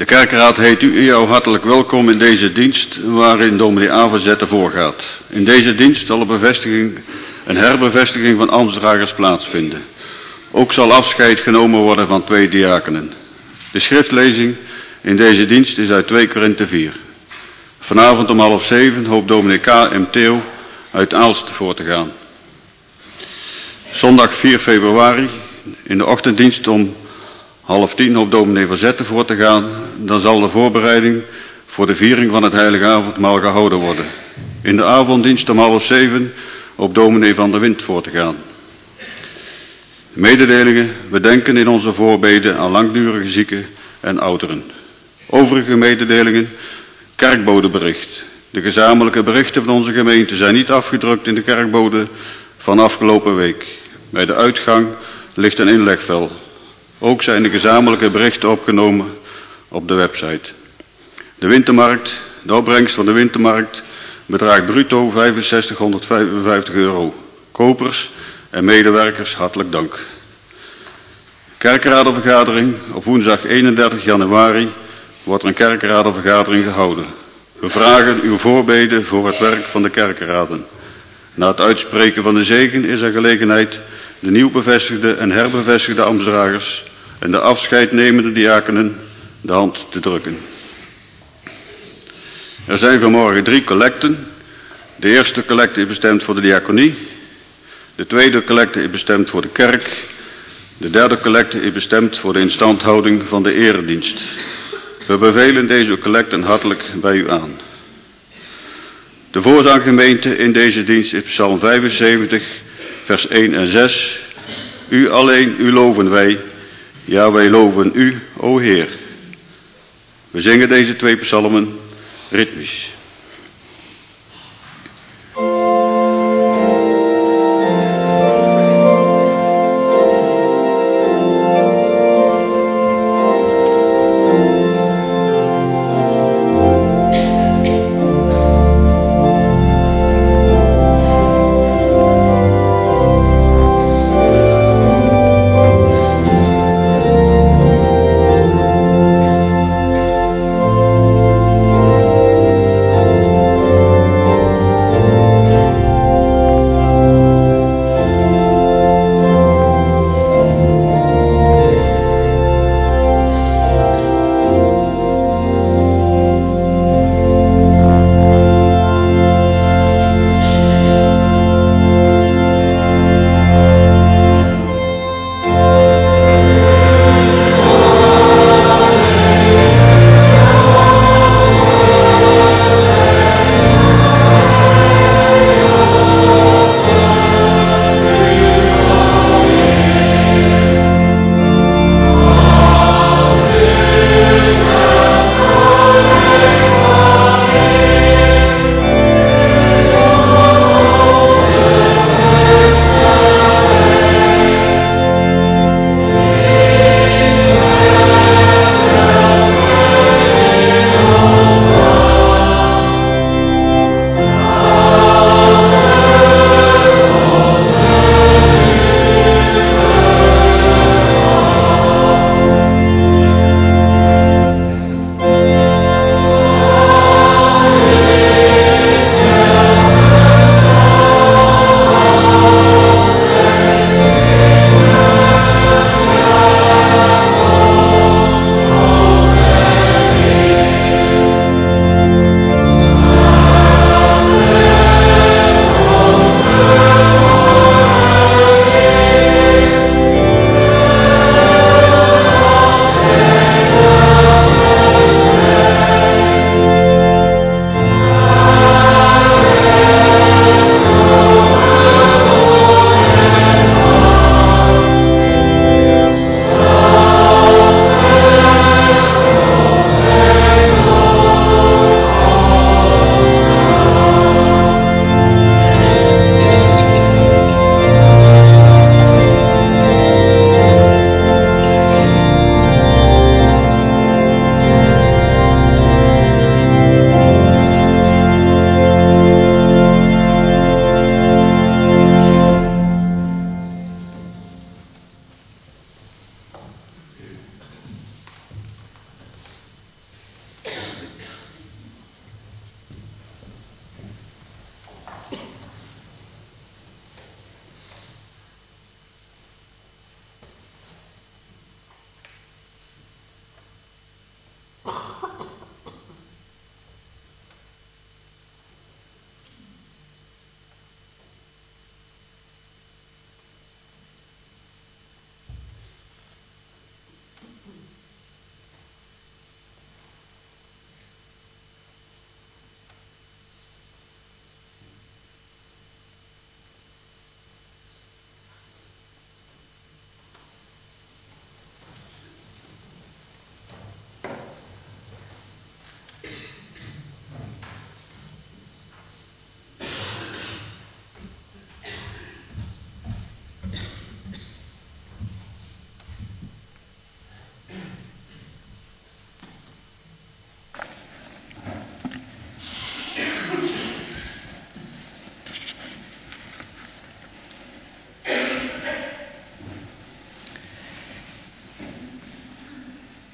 De kerkraad heet u hartelijk welkom in deze dienst waarin dominee Averzette voorgaat. In deze dienst zal een herbevestiging van ambtsdragers plaatsvinden. Ook zal afscheid genomen worden van 2 diakenen. De schriftlezing in deze dienst is uit 2 Korinthe 4. Vanavond om 6:30 hoopt dominee K.M. Theo uit Aalst voor te gaan. Zondag 4 februari in de ochtenddienst om 9:30 hoopt dominee Verzette voor te gaan. Dan zal de voorbereiding voor de viering van het heilige avondmaal gehouden worden. In de avonddienst om 6:30 hoopt dominee Van der Wind voor te gaan. Mededelingen: we denken in onze voorbeden aan langdurige zieken en ouderen. Overige mededelingen: kerkbodebericht. De gezamenlijke berichten van onze gemeente zijn niet afgedrukt in de kerkbode van afgelopen week. Bij de uitgang ligt een inlegvel. Ook zijn de gezamenlijke berichten opgenomen op de website. De wintermarkt, de opbrengst van de wintermarkt bedraagt bruto €6555. Kopers en medewerkers hartelijk dank. Kerkradenvergadering. Op woensdag 31 januari wordt er een kerkradenvergadering gehouden. We vragen uw voorbeden voor het werk van de kerkraden. Na het uitspreken van de zegen is er gelegenheid de nieuw bevestigde en herbevestigde ambtsdragers en de afscheidnemende diakenen de hand te drukken. Er zijn vanmorgen 3 collecten. De eerste collecte is bestemd voor de diaconie. De tweede collecte is bestemd voor de kerk. De derde collecte is bestemd voor de instandhouding van de eredienst. We bevelen deze collecten hartelijk bij u aan. De voorzanggemeente in deze dienst is Psalm 75, vers 1 en 6. U alleen, u loven wij. Ja, wij loven u, o Heer. We zingen deze 2 psalmen ritmisch.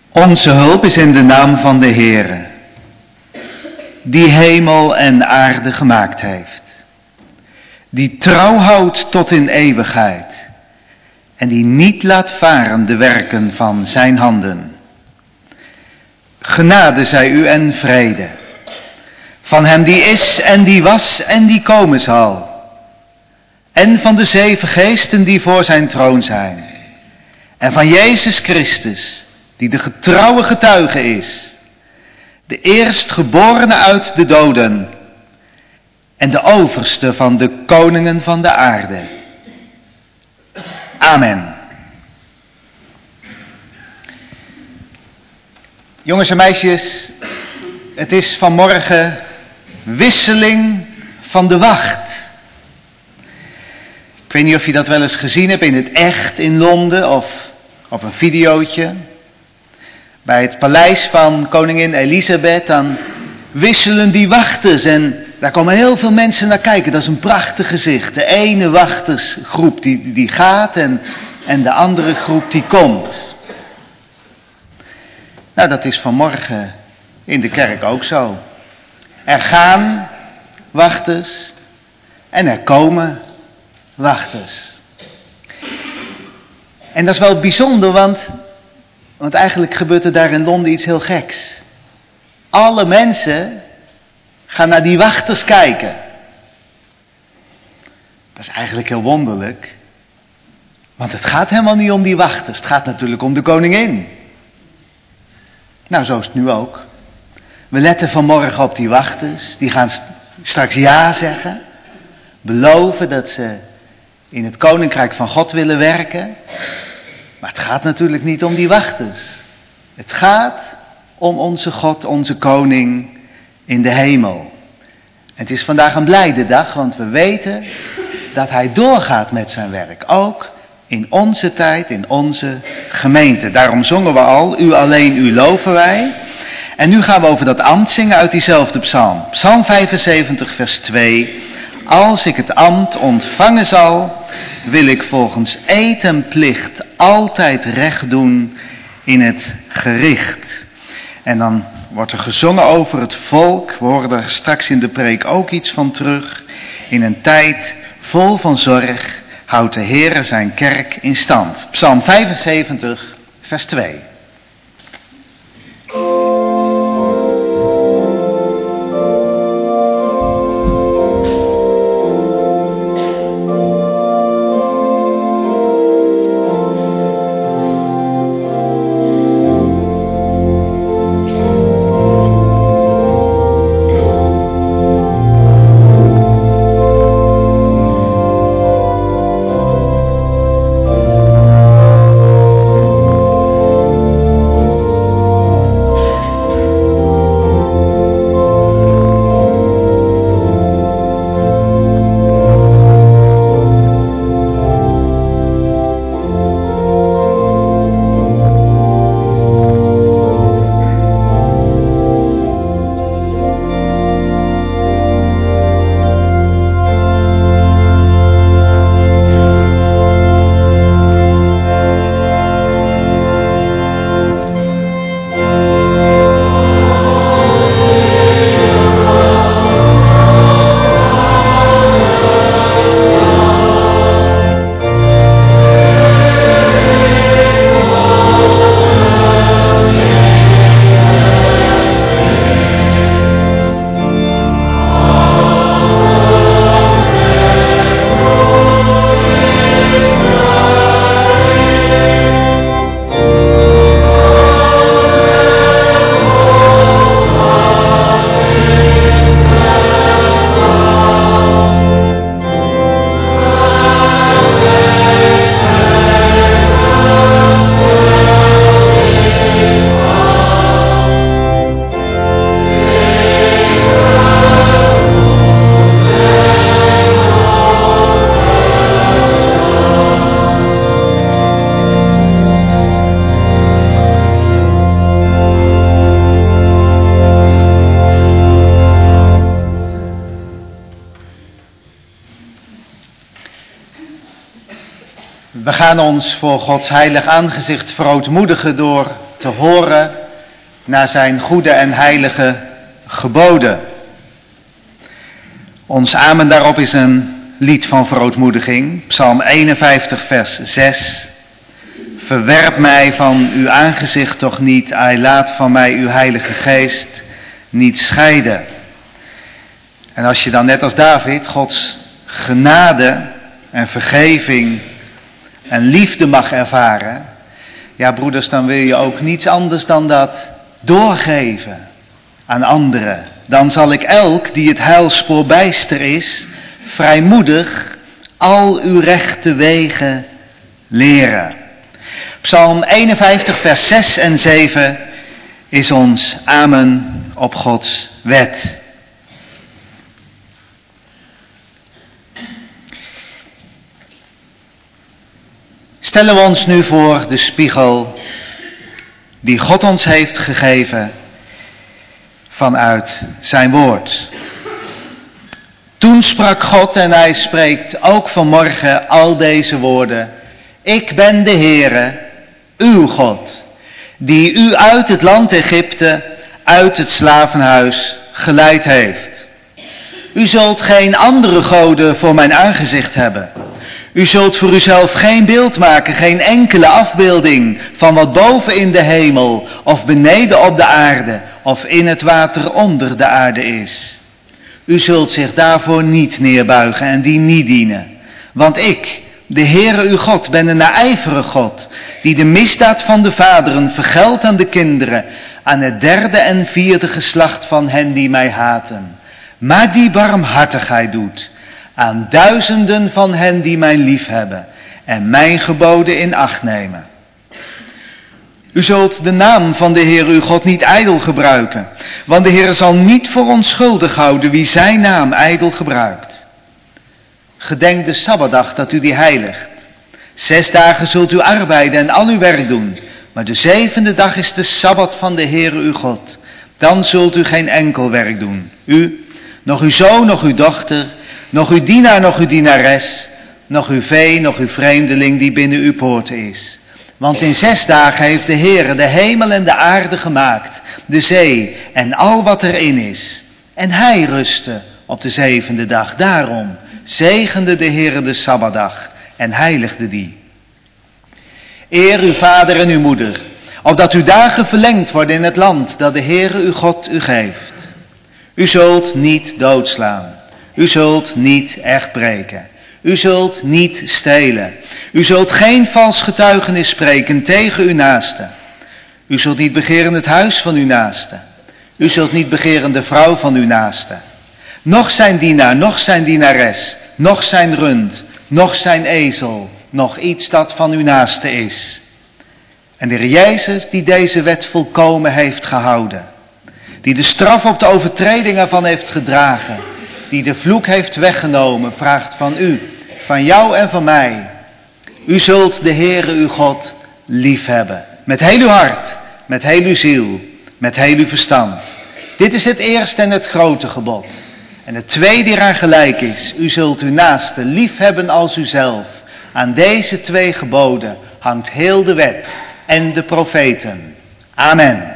Onze hulp is in de naam van de Heere, die hemel en aarde gemaakt heeft, die trouw houdt tot in eeuwigheid en die niet laat varen de werken van zijn handen. Genade zij u en vrede, van hem die is en die was en die komen zal, en van de 7 geesten die voor zijn troon zijn, en van Jezus Christus, die de getrouwe getuige is, de eerstgeborene uit de doden en de overste van de koningen van de aarde. Amen. Jongens en meisjes, het is vanmorgen wisseling van de wacht. Ik weet niet of je dat wel eens gezien hebt in het echt in Londen of op een videootje. Bij het paleis van koningin Elisabeth, dan wisselen die wachters en daar komen heel veel mensen naar kijken. Dat is een prachtig gezicht. De ene wachtersgroep die gaat en de andere groep die komt. Nou, dat is vanmorgen in de kerk ook zo. Er gaan wachters en er komen wachters. En dat is wel bijzonder, want eigenlijk gebeurt er daar in Londen iets heel geks. Alle mensen gaan naar die wachters kijken. Dat is eigenlijk heel wonderlijk. Want het gaat helemaal niet om die wachters. Het gaat natuurlijk om de koningin. Nou, zo is het nu ook. We letten vanmorgen op die wachters. Die gaan straks ja zeggen. Beloven dat ze in het koninkrijk van God willen werken. Maar het gaat natuurlijk niet om die wachters. Het gaat om onze God, onze koning in de hemel. Het is vandaag een blijde dag, want we weten dat hij doorgaat met zijn werk. Ook in onze tijd, in onze gemeente. Daarom zongen we al, u alleen, u loven wij. En nu gaan we over dat ambt zingen uit diezelfde psalm. Psalm 75 vers 2. Als ik het ambt ontvangen zal, wil ik volgens eed en plicht altijd recht doen in het gericht. En dan wordt er gezongen over het volk. We horen er straks in de preek ook iets van terug. In een tijd vol van zorg houdt de Heere zijn kerk in stand. Psalm 75 vers 2. We gaan ons voor Gods heilig aangezicht verootmoedigen door te horen naar zijn goede en heilige geboden. Ons amen daarop is een lied van verootmoediging, Psalm 51 vers 6. Verwerp mij van uw aangezicht toch niet, ai laat van mij uw heilige geest niet scheiden. En als je dan net als David Gods genade en vergeving en liefde mag ervaren, ja broeders, dan wil je ook niets anders dan dat doorgeven aan anderen. Dan zal ik elk die het heilspoor bijster is, vrijmoedig al uw rechte wegen leren. Psalm 51 vers 6 en 7 is ons amen op Gods wet. Stellen we ons nu voor de spiegel die God ons heeft gegeven vanuit zijn woord. Toen sprak God en hij spreekt ook vanmorgen al deze woorden. Ik ben de Heere, uw God, die u uit het land Egypte, uit het slavenhuis geleid heeft. U zult geen andere goden voor mijn aangezicht hebben. U zult voor uzelf geen beeld maken, geen enkele afbeelding van wat boven in de hemel of beneden op de aarde of in het water onder de aarde is. U zult zich daarvoor niet neerbuigen en die niet dienen. Want ik, de Heere uw God, ben een naijverige God, die de misdaad van de vaderen vergeldt aan de kinderen, aan het derde en vierde geslacht van hen die mij haten. Maar die barmhartigheid doet aan duizenden van hen die mij liefhebben en mijn geboden in acht nemen. U zult de naam van de Heer uw God niet ijdel gebruiken, want de Heer zal niet voor onschuldig houden wie zijn naam ijdel gebruikt. Gedenk de Sabbatdag dat u die heiligt. 6 dagen zult u arbeiden en al uw werk doen, maar de 7e dag is de Sabbat van de Heer uw God. Dan zult u geen enkel werk doen. U, nog uw zoon, nog uw dochter, nog uw dienaar, nog uw dienares, nog uw vee, nog uw vreemdeling die binnen uw poorten is. Want in 6 dagen heeft de Heere de hemel en de aarde gemaakt, de zee en al wat erin is. En hij rustte op de 7e dag. Daarom zegende de Heere de Sabbatdag en heiligde die. Eer uw vader en uw moeder, opdat uw dagen verlengd worden in het land dat de Heere uw God u geeft. U zult niet doodslaan. U zult niet echt breken. U zult niet stelen. U zult geen vals getuigenis spreken tegen uw naaste. U zult niet begeren het huis van uw naaste. U zult niet begeren de vrouw van uw naaste. Noch zijn dienaar, noch zijn dienares, noch zijn rund, noch zijn ezel, noch iets dat van uw naaste is. En de Heer Jezus die deze wet volkomen heeft gehouden, die de straf op de overtreding ervan heeft gedragen, die de vloek heeft weggenomen, vraagt van u, van jou en van mij. U zult de Heere uw God liefhebben. Met heel uw hart, met heel uw ziel, met heel uw verstand. Dit is het eerste en het grote gebod. En het tweede die eraan gelijk is. U zult uw naaste liefhebben als uzelf. Aan deze 2 geboden hangt heel de wet en de profeten. Amen.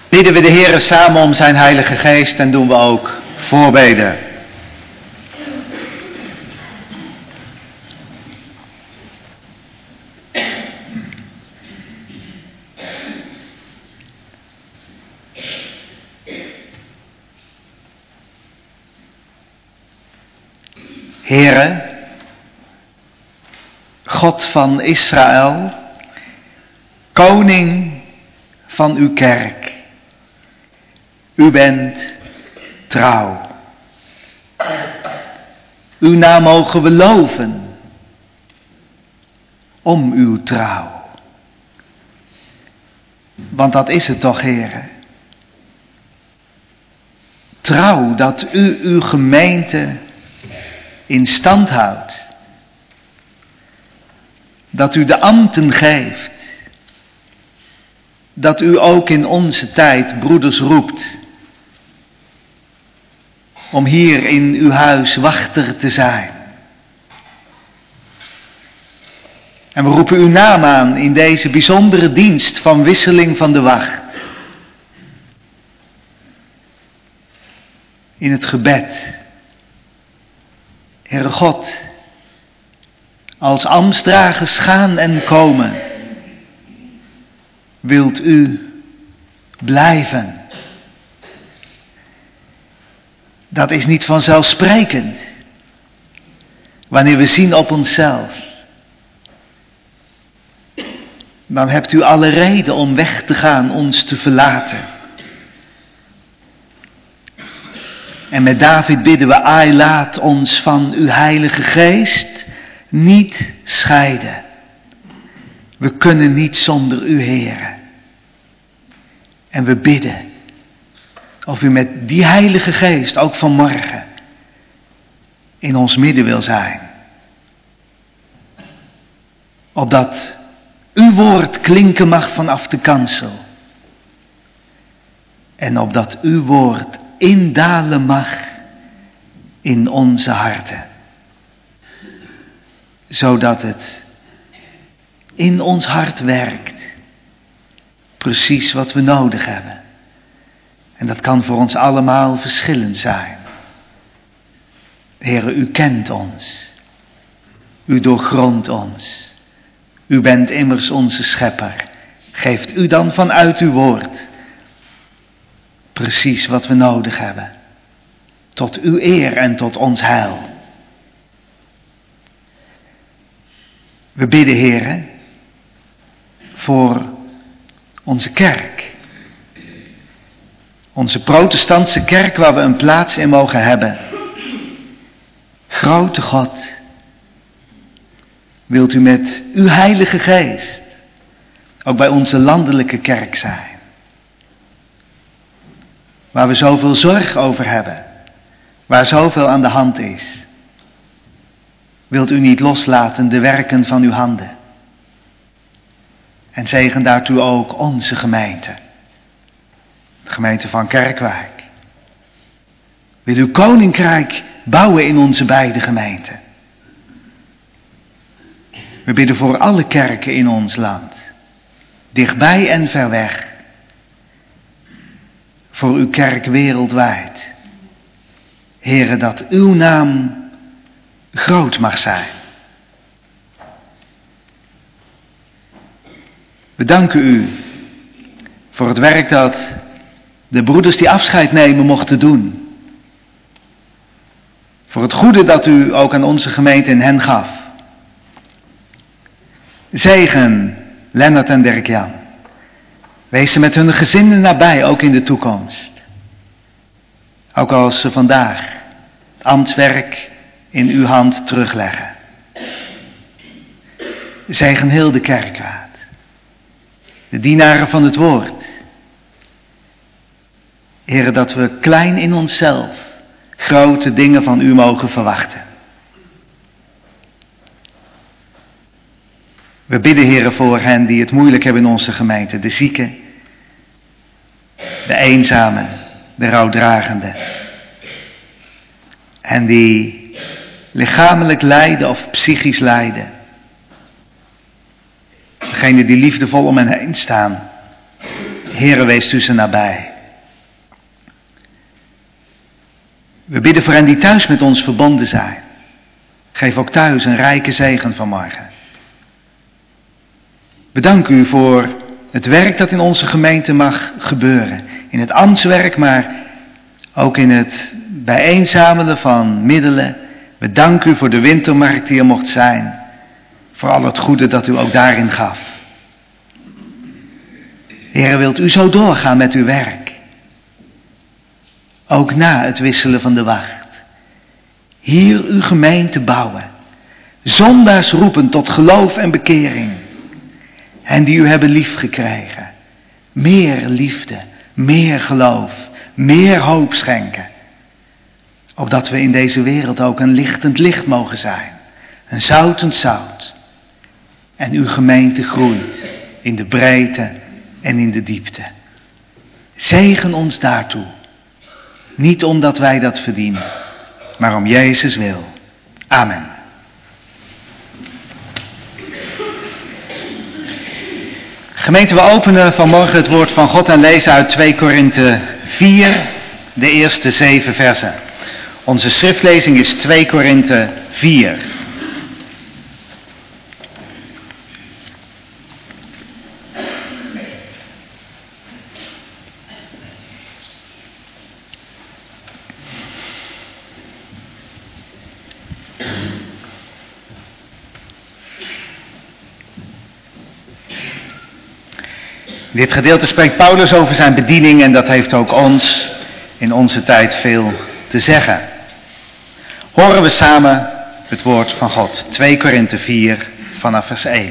bidden we de Heere samen om zijn Heilige Geest en doen we ook voorbeden. Heere, God van Israël, koning van uw kerk, u bent trouw. Uw naam mogen we loven om uw trouw. Want dat is het toch, Heere. Trouw dat u uw gemeente in stand houdt. Dat u de ambten geeft. Dat u ook in onze tijd broeders roept. Om hier in uw huis wachter te zijn. En we roepen uw naam aan in deze bijzondere dienst van wisseling van de wacht. In het gebed. Heere God, als ambtsdragers gaan en komen, wilt u blijven. Dat is niet vanzelfsprekend, wanneer we zien op onszelf. Dan hebt u alle reden om weg te gaan, ons te verlaten. En met David bidden we, ai, laat ons van uw Heilige Geest niet scheiden. We kunnen niet zonder u, Heere. En we bidden of u met die Heilige Geest ook vanmorgen in ons midden wil zijn. Opdat uw woord klinken mag vanaf de kansel. En opdat uw woord indalen mag in onze harten. Zodat het in ons hart werkt. Precies wat we nodig hebben. En dat kan voor ons allemaal verschillend zijn. Heere, u kent ons. U doorgrondt ons. U bent immers onze schepper. Geeft u dan vanuit uw woord precies wat we nodig hebben. Tot uw eer en tot ons heil. We bidden, Heere, voor onze kerk. Onze protestantse kerk waar we een plaats in mogen hebben. Grote God, wilt u met uw Heilige Geest ook bij onze landelijke kerk zijn. Waar we zoveel zorg over hebben. Waar zoveel aan de hand is. Wilt u niet loslaten de werken van uw handen. En zegen daartoe ook onze gemeente. De gemeente van Kerkwijk. Wil uw koninkrijk bouwen in onze beide gemeenten. We bidden voor alle kerken in ons land. Dichtbij en ver weg. Voor uw kerk wereldwijd. Heere, dat uw naam groot mag zijn. We danken u voor het werk dat de broeders die afscheid nemen mochten doen. Voor het goede dat u ook aan onze gemeente in hen gaf. Zegen Lennart en Dirk-Jan. Wees ze met hun gezinnen nabij, ook in de toekomst. Ook als ze vandaag het ambtswerk in uw hand terugleggen. Zegen heel de kerkraad. De dienaren van het woord. Heere, dat we klein in onszelf grote dingen van u mogen verwachten. We bidden, Heere, voor hen die het moeilijk hebben in onze gemeente. De zieken, de eenzamen, de rouwdragenden. En die lichamelijk lijden of psychisch lijden. Degenen die liefdevol om hen heen staan. Heere, wees u ze nabij. We bidden voor hen die thuis met ons verbonden zijn. Geef ook thuis een rijke zegen vanmorgen. Bedank u voor het werk dat in onze gemeente mag gebeuren. In het ambtswerk, maar ook in het bijeenzamelen van middelen. We danken u voor de wintermarkt die er mocht zijn. Voor al het goede dat u ook daarin gaf. Heere, wilt u zo doorgaan met uw werk? Ook na het wisselen van de wacht. Hier uw gemeente bouwen. Zondaars roepen tot geloof en bekering. En die u hebben lief gekregen. Meer liefde, meer geloof, meer hoop schenken. Opdat we in deze wereld ook een lichtend licht mogen zijn. Een zoutend zout. En uw gemeente groeit in de breedte en in de diepte. Zegen ons daartoe. Niet omdat wij dat verdienen, maar om Jezus wil. Amen. Gemeente, we openen vanmorgen het woord van God en lezen uit 2 Korinthe 4, de eerste 7 versen. Onze schriftlezing is 2 Korinthe 4. In dit gedeelte spreekt Paulus over zijn bediening en dat heeft ook ons in onze tijd veel te zeggen. Horen we samen het woord van God. 2 Korinthe 4 vanaf vers 1.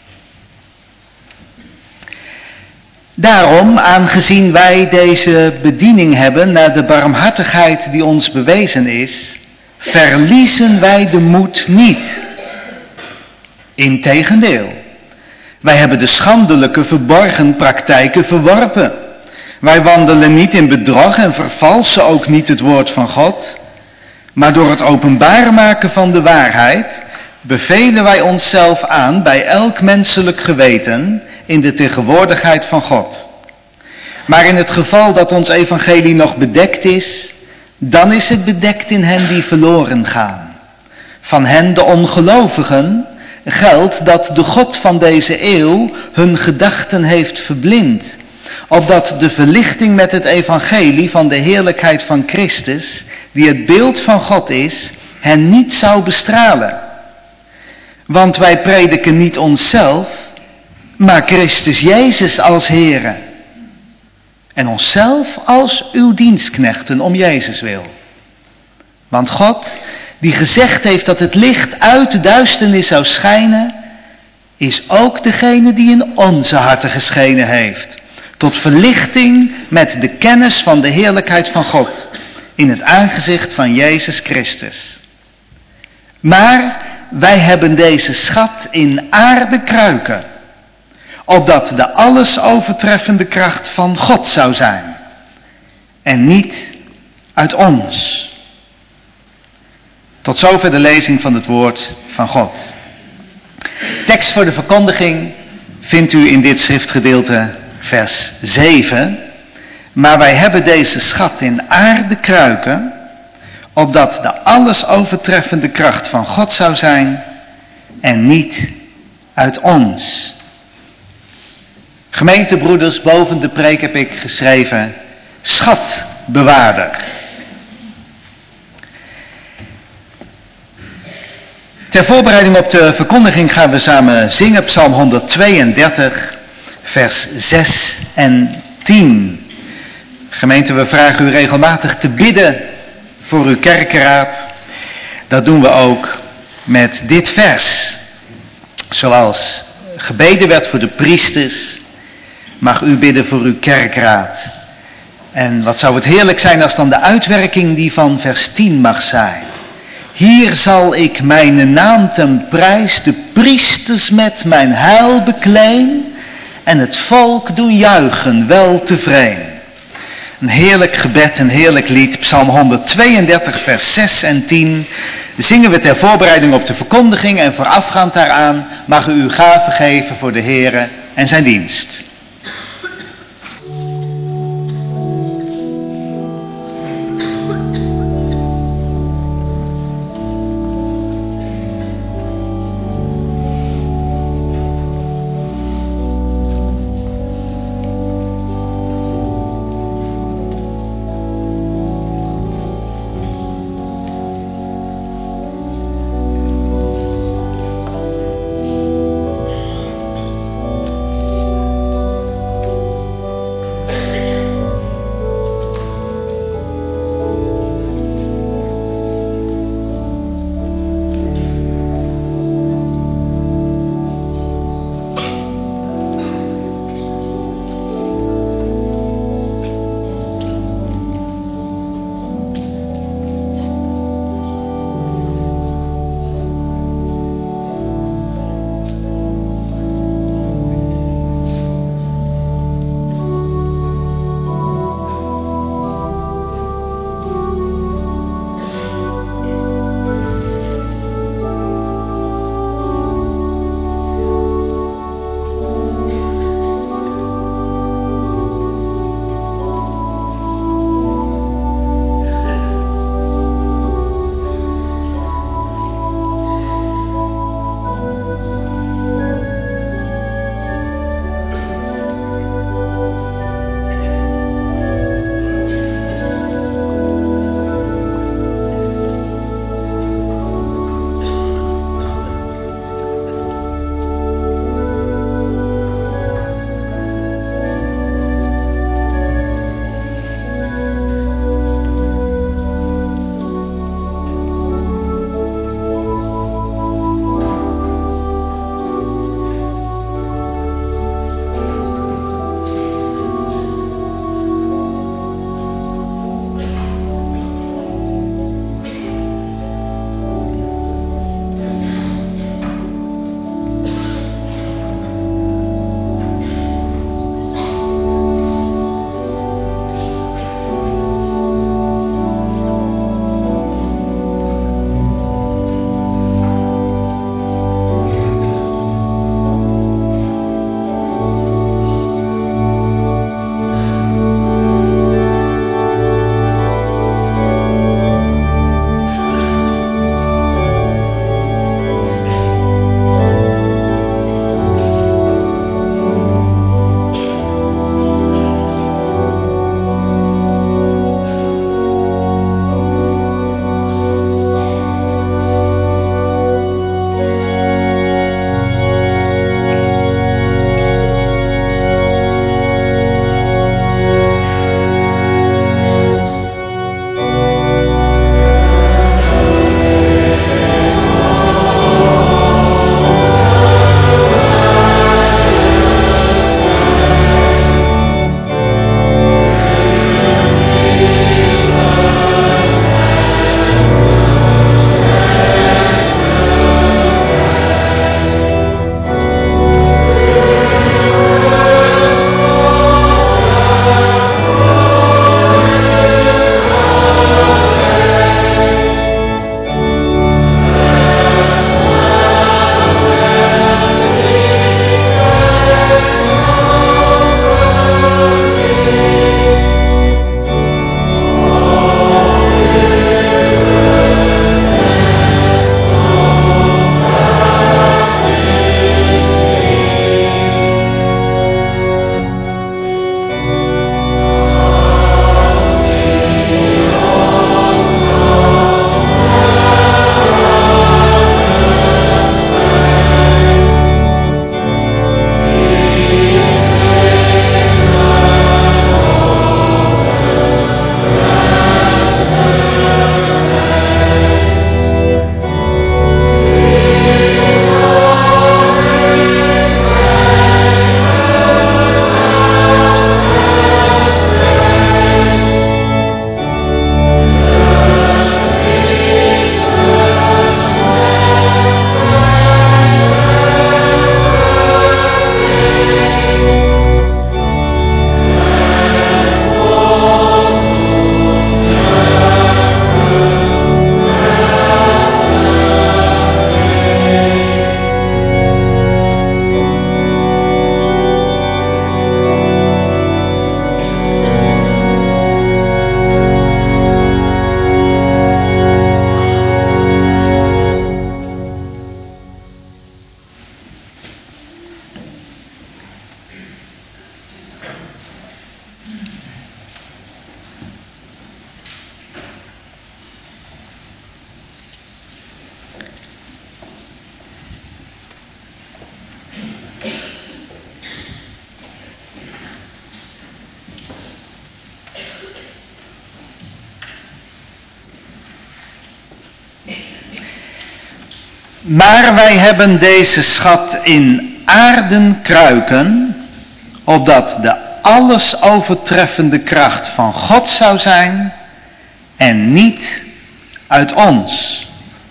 Daarom, aangezien wij deze bediening hebben naar de barmhartigheid die ons bewezen is, verliezen wij de moed niet. Integendeel. Wij hebben de schandelijke verborgen praktijken verworpen. Wij wandelen niet in bedrog en vervalsen ook niet het woord van God. Maar door het openbaar maken van de waarheid bevelen wij onszelf aan bij elk menselijk geweten in de tegenwoordigheid van God. Maar in het geval dat ons evangelie nog bedekt is, dan is het bedekt in hen die verloren gaan. Van hen, de ongelovigen, geldt dat de God van deze eeuw hun gedachten heeft verblind, opdat de verlichting met het evangelie van de heerlijkheid van Christus, die het beeld van God is, hen niet zou bestralen. Want wij prediken niet onszelf, maar Christus Jezus als Heere. En onszelf als uw dienstknechten om Jezus wil. Want God, die gezegd heeft dat het licht uit de duisternis zou schijnen, is ook degene die in onze harten geschenen heeft. Tot verlichting met de kennis van de heerlijkheid van God in het aangezicht van Jezus Christus. Maar wij hebben deze schat in aarden kruiken, opdat de alles overtreffende kracht van God zou zijn en niet uit ons. Tot zover de lezing van het woord van God. Tekst voor de verkondiging vindt u in dit schriftgedeelte vers 7. Maar wij hebben deze schat in aarde kruiken, opdat de alles overtreffende kracht van God zou zijn en niet uit ons. Gemeentebroeders, boven de preek heb ik geschreven, schatbewaarder. Ter voorbereiding op de verkondiging gaan we samen zingen Psalm 132, vers 6 en 10. Gemeente, we vragen u regelmatig te bidden voor uw kerkenraad. Dat doen we ook met dit vers. Zoals gebeden werd voor de priesters, mag u bidden voor uw kerkraad. En wat zou het heerlijk zijn als dan de uitwerking die van vers 10 mag zijn. Hier zal ik mijn naam ten prijs, de priesters met mijn heil bekleen en het volk doen juichen wel tevreden. Een heerlijk gebed, een heerlijk lied, Psalm 132 vers 6 en 10. Zingen we ter voorbereiding op de verkondiging en voorafgaand daaraan mag u uw gave geven voor de Heere en zijn dienst. Maar wij hebben deze schat in aarden kruiken, opdat de alles overtreffende kracht van God zou zijn en niet uit ons.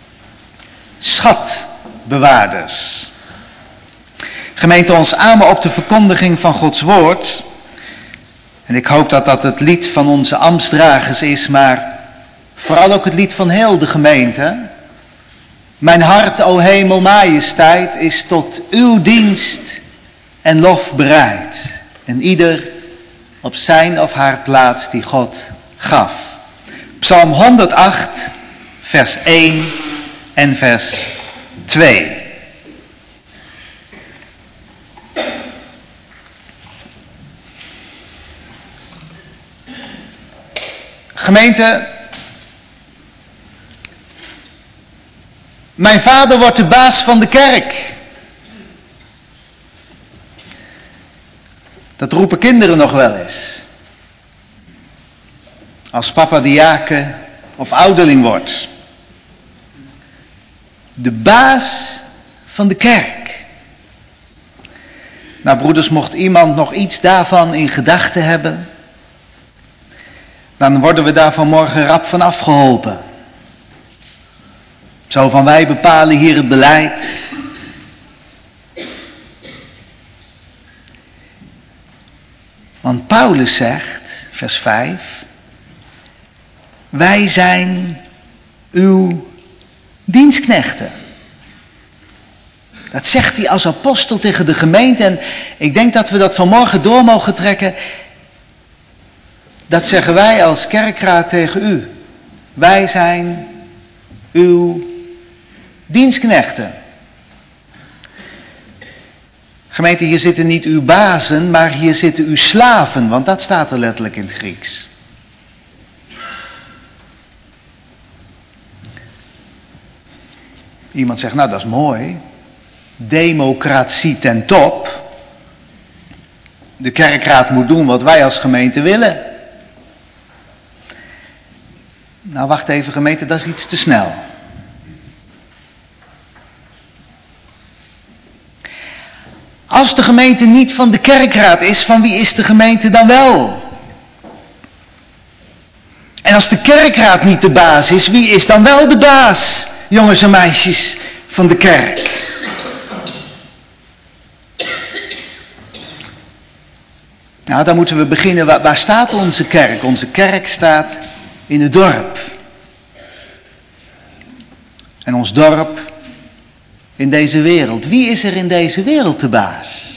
Schatbewaarders. Gemeente, ons amen op de verkondiging van Gods woord. En ik hoop dat dat het lied van onze ambtsdragers is, maar vooral ook het lied van heel de gemeente. Mijn hart, o hemel, majesteit, is tot uw dienst en lof bereid. En ieder op zijn of haar plaats die God gaf. Psalm 108, vers 1 en vers 2. Gemeente, mijn vader wordt de baas van de kerk. Dat roepen kinderen nog wel eens. Als papa diaken of ouderling wordt. De baas van de kerk. Nou broeders, mocht iemand nog iets daarvan in gedachten hebben, dan worden we daar vanmorgen rap van afgeholpen. Zo van, wij bepalen hier het beleid. Want Paulus zegt, vers 5, wij zijn uw dienstknechten. Dat zegt hij als apostel tegen de gemeente. En ik denk dat we dat vanmorgen door mogen trekken. Dat zeggen wij als kerkraad tegen u. Wij zijn uw dienstknechten. Gemeente, hier zitten niet uw bazen, maar hier zitten uw slaven. Want dat staat er letterlijk in het Grieks. Iemand zegt, nou dat is mooi. Democratie ten top. De kerkraad moet doen wat wij als gemeente willen. Nou wacht even gemeente, dat is iets te snel. Als de gemeente niet van de kerkraad is, van wie is de gemeente dan wel? En als de kerkraad niet de baas is, wie is dan wel de baas, jongens en meisjes van de kerk? Nou, dan moeten we beginnen. Waar staat onze kerk? Onze kerk staat in het dorp. En ons dorp in deze wereld. Wie is er in deze wereld de baas?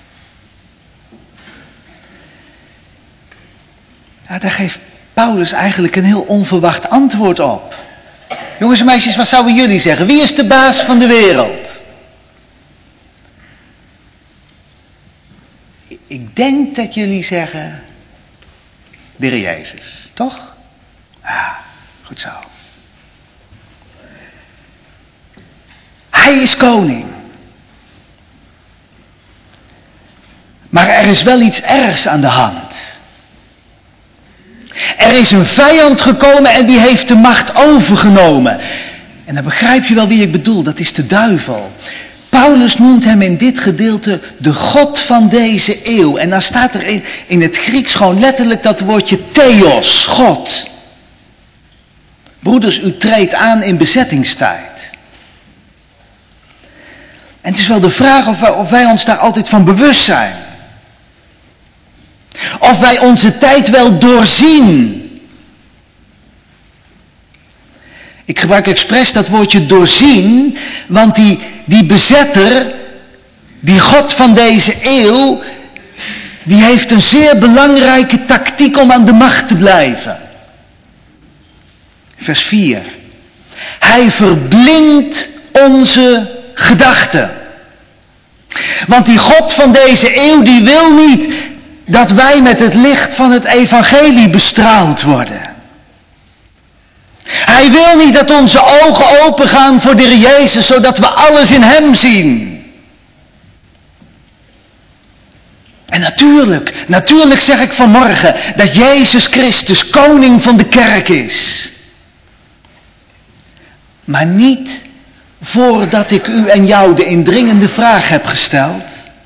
Ja, daar geeft Paulus eigenlijk een heel onverwacht antwoord op. Jongens en meisjes, wat zouden jullie zeggen? Wie is de baas van de wereld? Ik denk dat jullie zeggen, de Heer Jezus, toch? Ja, goed zo. Hij is koning. Maar er is wel iets ergs aan de hand. Er is een vijand gekomen en die heeft de macht overgenomen. En dan begrijp je wel wie ik bedoel, dat is de duivel. Paulus noemt hem in dit gedeelte de God van deze eeuw. En dan staat er in het Grieks gewoon letterlijk dat woordje theos, God. Broeders, u treedt aan in bezettingstijd. En het is wel de vraag of wij ons daar altijd van bewust zijn. Of wij onze tijd wel doorzien. Ik gebruik expres dat woordje doorzien, want die bezetter, die God van deze eeuw, die heeft een zeer belangrijke tactiek om aan de macht te blijven. Vers 4. Hij verblindt onze gedachten. Want die God van deze eeuw, die wil niet dat wij met het licht van het evangelie bestraald worden. Hij wil niet dat onze ogen opengaan voor de Heer Jezus, zodat we alles in Hem zien. En natuurlijk zeg ik vanmorgen dat Jezus Christus koning van de kerk is. Maar niet voordat ik u en jou de indringende vraag heb gesteld,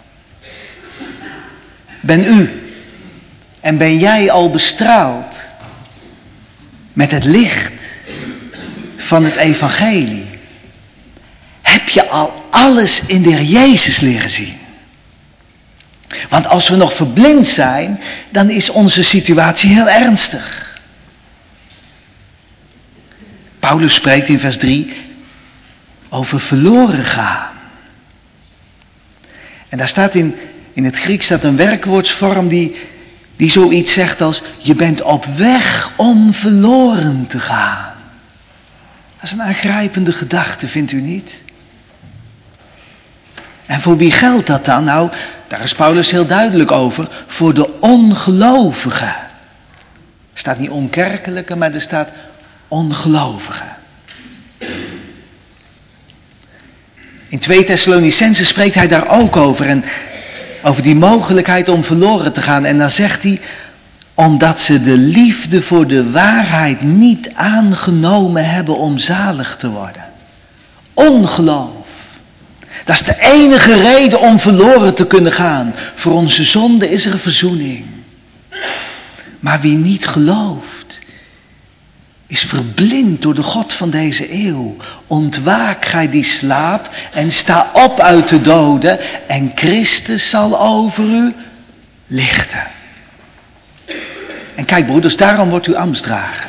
ben u en ben jij al bestraald met het licht van het evangelie? Heb je al alles in de Heer Jezus leren zien? Want als we nog verblind zijn, dan is onze situatie heel ernstig. Paulus spreekt in vers 3 over verloren gaan. En daar staat in het Grieks staat een werkwoordsvorm die zoiets zegt als: je bent op weg om verloren te gaan. Dat is een aangrijpende gedachte, vindt u niet? En voor wie geldt dat dan? Nou, daar is Paulus heel duidelijk over. Voor de ongelovigen. Er staat niet onkerkelijke, maar er staat ongelovigen. In 2 Thessalonicenzen spreekt hij daar ook over. En over die mogelijkheid om verloren te gaan. En dan zegt hij: omdat ze de liefde voor de waarheid niet aangenomen hebben om zalig te worden. Ongeloof. Dat is de enige reden om verloren te kunnen gaan. Voor onze zonde is er verzoening. Maar wie niet gelooft, is verblind door de God van deze eeuw. Ontwaak gij die slaap en sta op uit de doden en Christus zal over u lichten. En kijk broeders, daarom wordt u ambtsdrager.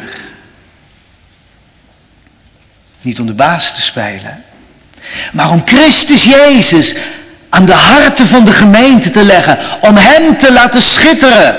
Niet om de baas te spelen, maar om Christus Jezus aan de harten van de gemeente te leggen. Om hem te laten schitteren.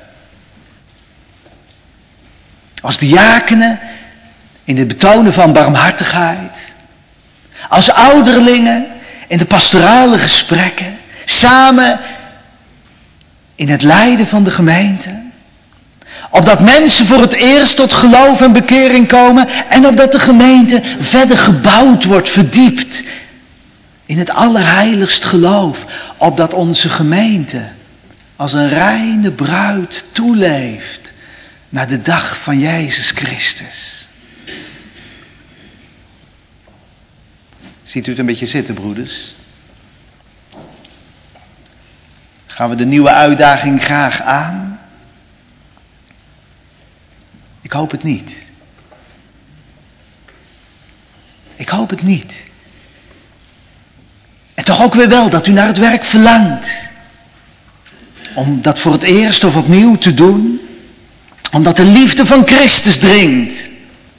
Als diakenen in het betonen van barmhartigheid. Als ouderlingen in de pastorale gesprekken. Samen in het leiden van de gemeente. Opdat mensen voor het eerst tot geloof en bekering komen. En opdat de gemeente verder gebouwd wordt, verdiept. In het allerheiligst geloof. Opdat onze gemeente als een reine bruid toeleeft. Naar de dag van Jezus Christus. Ziet u het een beetje zitten, broeders? Gaan we de nieuwe uitdaging graag aan? Ik hoop het niet. Ik hoop het niet. En toch ook weer wel dat u naar het werk verlangt. Om dat voor het eerst of opnieuw te doen. Omdat de liefde van Christus dringt.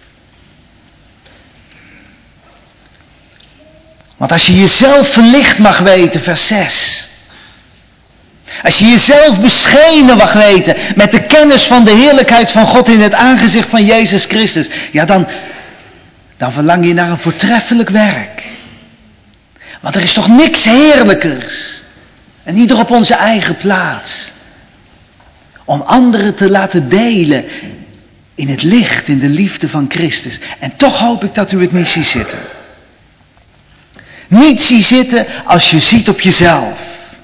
Want als je jezelf verlicht mag weten, vers 6. Als je jezelf beschenen mag weten met de kennis van de heerlijkheid van God in het aangezicht van Jezus Christus. Ja, dan verlang je naar een voortreffelijk werk. Want er is toch niks heerlijkers. En ieder op onze eigen plaats. Om anderen te laten delen in het licht, in de liefde van Christus. En toch hoop ik dat u het niet ziet zitten. Niet ziet zitten als je ziet op jezelf.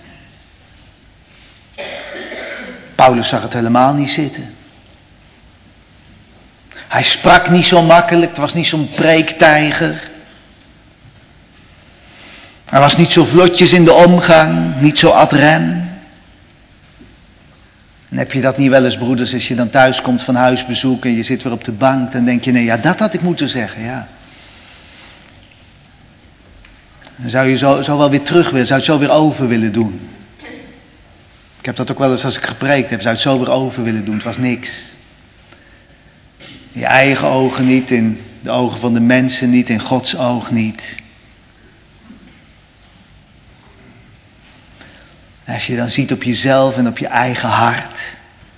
Paulus zag het helemaal niet zitten. Hij sprak niet zo makkelijk, het was niet zo'n preektijger. Hij was niet zo vlotjes in de omgang, niet zo ad rem. En heb je dat niet wel eens, broeders, als je dan thuis komt van huisbezoek en je zit weer op de bank, dan denk je, nee, ja, dat had ik moeten zeggen, ja. Dan zou je zo wel weer terug willen, zou het zo weer over willen doen. Ik heb dat ook wel eens als ik gepreekt heb, zou het zo weer over willen doen, het was niks. In je eigen ogen niet, in de ogen van de mensen niet, in Gods oog niet. En als je dan ziet op jezelf en op je eigen hart.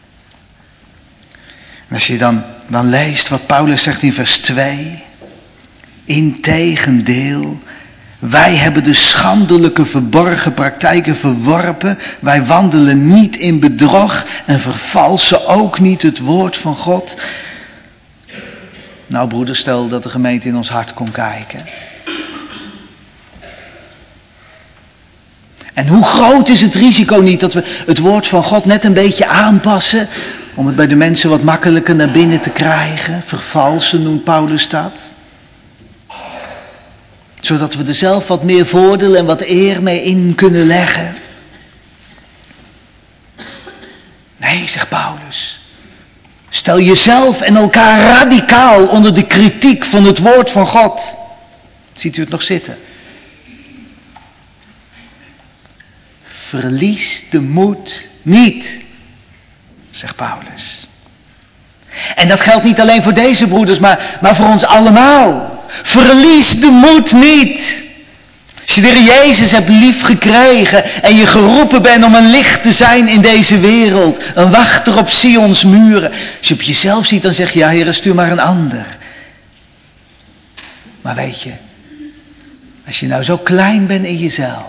En als je dan leest wat Paulus zegt in vers 2. Integendeel, wij hebben de schandelijke verborgen praktijken verworpen. Wij wandelen niet in bedrog en vervalsen ook niet het woord van God. Nou broeder, stel dat de gemeente in ons hart kon kijken. En hoe groot is het risico niet dat we het woord van God net een beetje aanpassen. Om het bij de mensen wat makkelijker naar binnen te krijgen. Vervalsen noemt Paulus dat. Zodat we er zelf wat meer voordeel en wat eer mee in kunnen leggen. Nee, zegt Paulus. Stel jezelf en elkaar radicaal onder de kritiek van het woord van God. Ziet u het nog zitten? Verlies de moed niet, zegt Paulus. En dat geldt niet alleen voor deze broeders, maar voor ons allemaal. Verlies de moed niet. Als je de Heer Jezus hebt lief gekregen en je geroepen bent om een licht te zijn in deze wereld. Een wachter op Sions muren. Als je op jezelf ziet, dan zeg je, ja Heer, stuur maar een ander. Maar weet je, als je nou zo klein bent in jezelf.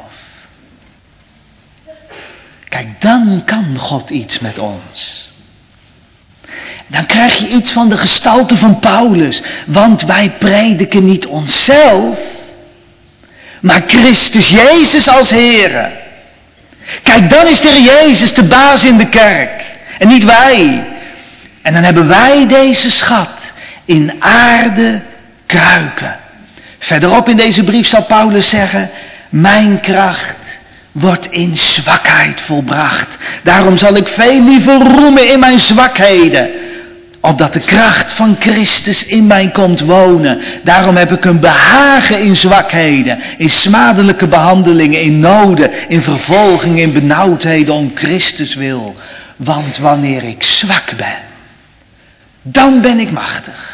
Kijk, dan kan God iets met ons. Dan krijg je iets van de gestalte van Paulus. Want wij prediken niet onszelf, maar Christus Jezus als Heere. Kijk, dan is de Heer Jezus de baas in de kerk. En niet wij. En dan hebben wij deze schat in aarde kruiken. Verderop in deze brief zal Paulus zeggen, mijn kracht wordt in zwakheid volbracht. Daarom zal ik veel liever roemen in mijn zwakheden, opdat de kracht van Christus in mij komt wonen. Daarom heb ik een behagen in zwakheden, in smadelijke behandelingen, in noden, in vervolging, in benauwdheden om Christus wil. Want wanneer ik zwak ben, dan ben ik machtig.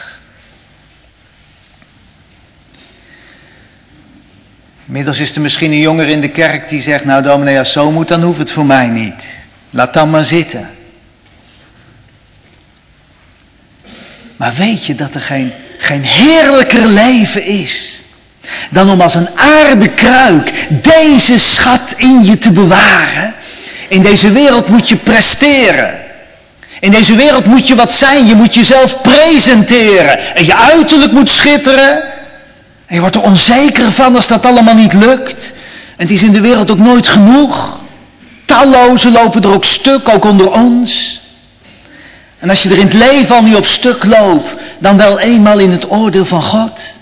Inmiddels is er misschien een jonger in de kerk die zegt, nou dominee, als zo moet, dan hoeft het voor mij niet. Laat dan maar zitten. Maar weet je dat er geen heerlijker leven is dan om als een aardekruik deze schat in je te bewaren? In deze wereld moet je presteren. In deze wereld moet je wat zijn. Je moet jezelf presenteren. En je uiterlijk moet schitteren. En je wordt er onzeker van als dat allemaal niet lukt. En het is in de wereld ook nooit genoeg. Tallozen lopen er ook stuk, ook onder ons. En als je er in het leven al niet op stuk loopt, dan wel eenmaal in het oordeel van God.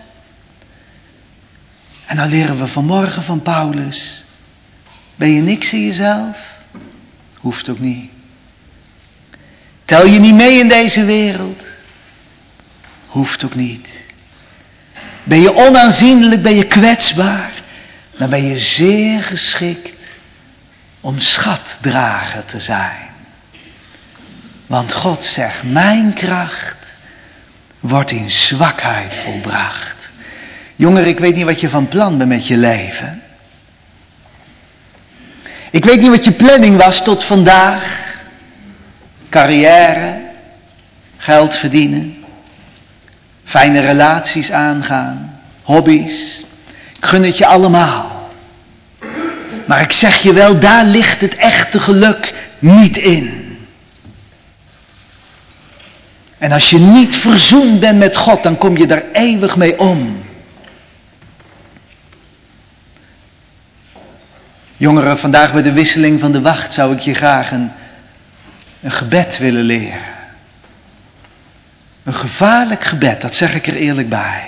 En dan leren we vanmorgen van Paulus. Ben je niks in jezelf? Hoeft ook niet. Tel je niet mee in deze wereld? Hoeft ook niet. Ben je onaanzienlijk, ben je kwetsbaar? Dan ben je zeer geschikt om schatdrager te zijn. Want God zegt, mijn kracht wordt in zwakheid volbracht. Jonger, ik weet niet wat je van plan bent met je leven. Ik weet niet wat je planning was tot vandaag. Carrière, geld verdienen, fijne relaties aangaan, hobby's. Ik gun het je allemaal. Maar ik zeg je wel, daar ligt het echte geluk niet in. En als je niet verzoend bent met God, dan kom je daar eeuwig mee om. Jongeren, vandaag bij de wisseling van de wacht zou ik je graag een gebed willen leren. Een gevaarlijk gebed, dat zeg ik er eerlijk bij.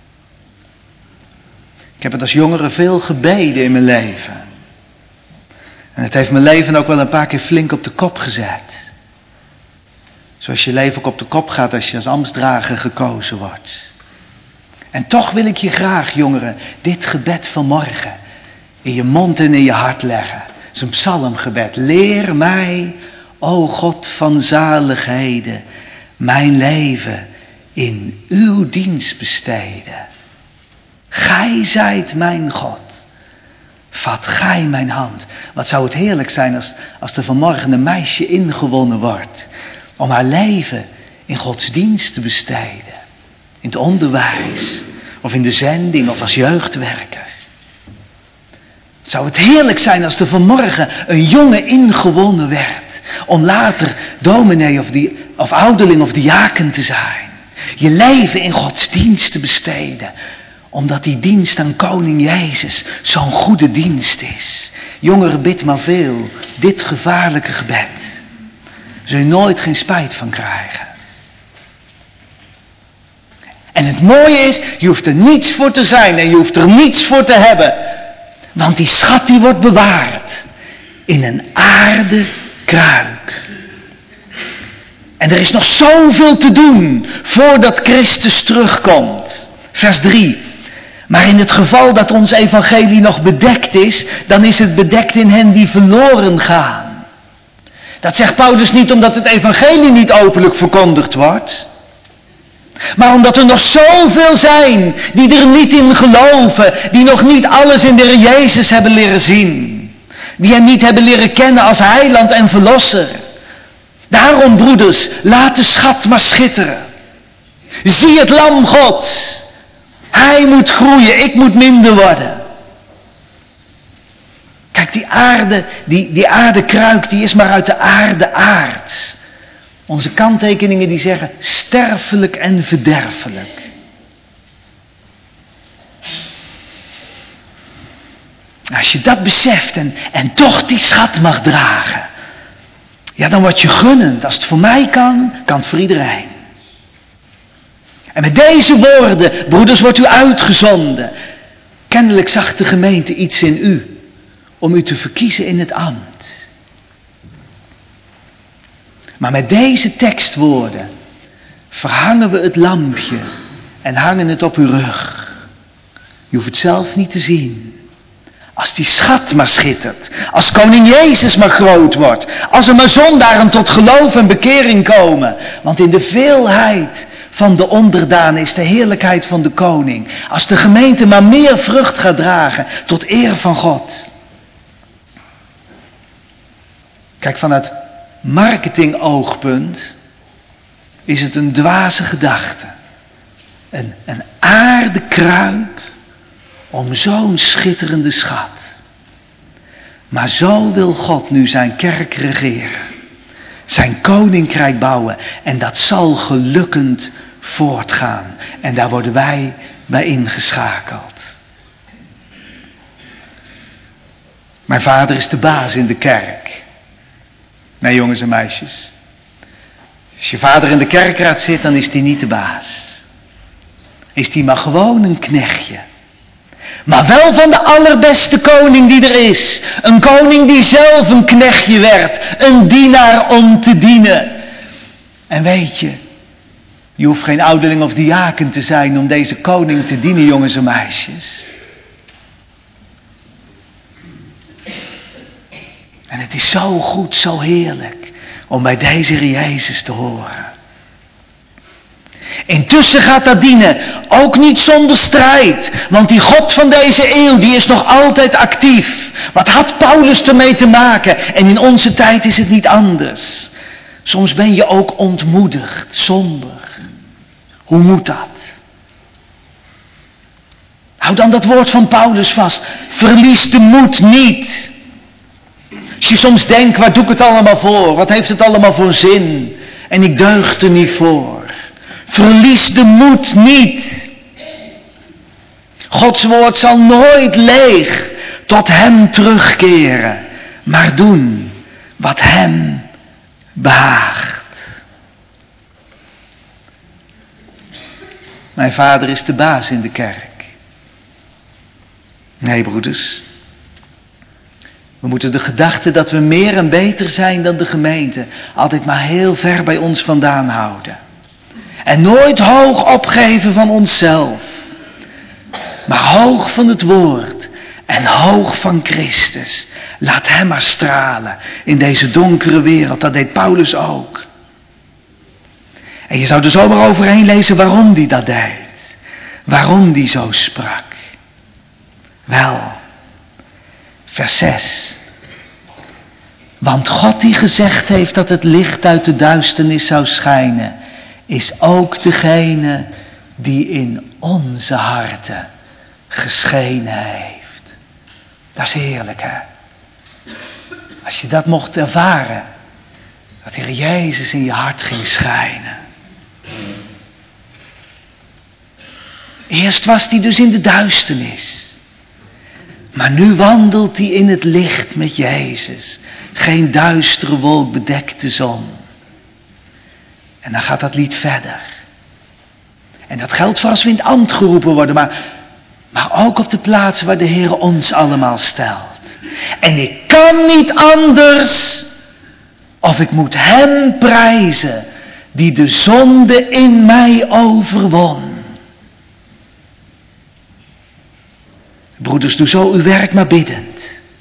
Ik heb het als jongere veel gebeden in mijn leven. En het heeft mijn leven ook wel een paar keer flink op de kop gezet. Zoals je leven ook op de kop gaat als je als ambtsdrager gekozen wordt. En toch wil ik je graag, jongeren, dit gebed van morgen in je mond en in je hart leggen. Het is een psalmgebed. Leer mij, o God van zaligheden, mijn leven in uw dienst besteden. Gij zijt mijn God. Vat gij mijn hand. Wat zou het heerlijk zijn als er vanmorgen een meisje ingewonnen wordt. Om haar leven in Gods dienst te besteden. In het onderwijs. Of in de zending. Of als jeugdwerker. Zou het heerlijk zijn als er vanmorgen een jongen ingewonnen werd. Om later dominee of ouderling of diaken te zijn. Je leven in Gods dienst te besteden. Omdat die dienst aan koning Jezus zo'n goede dienst is. Jongeren, bid maar veel. Dit gevaarlijke gebed. Zul je nooit geen spijt van krijgen. En het mooie is, je hoeft er niets voor te zijn en je hoeft er niets voor te hebben. Want die schat die wordt bewaard in een aarden kruik. En er is nog zoveel te doen voordat Christus terugkomt. Vers 3. Maar in het geval dat ons evangelie nog bedekt is, dan is het bedekt in hen die verloren gaan. Dat zegt Paulus niet omdat het evangelie niet openlijk verkondigd wordt. Maar omdat er nog zoveel zijn die er niet in geloven, die nog niet alles in de Heer Jezus hebben leren zien. Die hem niet hebben leren kennen als heiland en verlosser. Daarom, broeders, laat de schat maar schitteren. Zie het lam Gods. Hij moet groeien, ik moet minder worden. Kijk, die aarde, die aardekruik, die is maar uit de aarde aard. Onze kanttekeningen die zeggen sterfelijk en verderfelijk. Als je dat beseft en toch die schat mag dragen, ja, dan word je gunnend. Als het voor mij kan het voor iedereen. En met deze woorden, broeders, wordt u uitgezonden. Kennelijk zag de gemeente iets in u om u te verkiezen in het ambt. Maar met deze tekstwoorden verhangen we het lampje en hangen het op uw rug. Je hoeft het zelf niet te zien. Als die schat maar schittert, als koning Jezus maar groot wordt, als er maar zondaren tot geloof en bekering komen. Want in de veelheid van de onderdanen is de heerlijkheid van de koning. Als de gemeente maar meer vrucht gaat dragen tot eer van God. Kijk, vanuit marketingoogpunt is het een dwaze gedachte. Een aardekruik om zo'n schitterende schat. Maar zo wil God nu zijn kerk regeren. Zijn koninkrijk bouwen. En dat zal gelukkend voortgaan. En daar worden wij bij ingeschakeld. Mijn vader is de baas in de kerk. Nee, jongens en meisjes. Als je vader in de kerkraad zit, dan is die niet de baas. Is die maar gewoon een knechtje. Maar wel van de allerbeste koning die er is. Een koning die zelf een knechtje werd. Een dienaar om te dienen. En weet je, je hoeft geen ouderling of diaken te zijn om deze koning te dienen, jongens en meisjes. En het is zo goed, zo heerlijk om bij deze Heer Jezus te horen. Intussen gaat dat dienen ook niet zonder strijd. Want die God van deze eeuw, die is nog altijd actief. Wat had Paulus ermee te maken? En in onze tijd is het niet anders. Soms ben je ook ontmoedigd, somber. Hoe moet dat? Hou dan dat woord van Paulus vast. Verlies de moed niet. Als je soms denkt, waar doe ik het allemaal voor? Wat heeft het allemaal voor zin? En ik deug er niet voor. Verlies de moed niet. Gods woord zal nooit leeg tot hem terugkeren. Maar doen wat hem behaagt. Mijn vader is de baas in de kerk. Nee, broeders. We moeten de gedachte dat we meer en beter zijn dan de gemeente altijd maar heel ver bij ons vandaan houden. En nooit hoog opgeven van onszelf. Maar hoog van het woord. En hoog van Christus. Laat hem maar stralen in deze donkere wereld. Dat deed Paulus ook. En je zou er zomaar overheen lezen waarom hij dat deed. Waarom hij zo sprak. Wel, vers 6. Want God die gezegd heeft dat het licht uit de duisternis zou schijnen, is ook degene die in onze harten geschenen heeft. Dat is heerlijk, hè? Als je dat mocht ervaren, dat de Heer Jezus in je hart ging schijnen. Eerst was hij dus in de duisternis. Maar nu wandelt hij in het licht met Jezus. Geen duistere wolk bedekt de zon. En dan gaat dat lied verder. En dat geldt voor als we in het ambt geroepen worden, maar ook op de plaatsen waar de Heer ons allemaal stelt. En ik kan niet anders, of ik moet Hem prijzen, die de zonde in mij overwon. Broeders, doe zo uw werk maar biddend.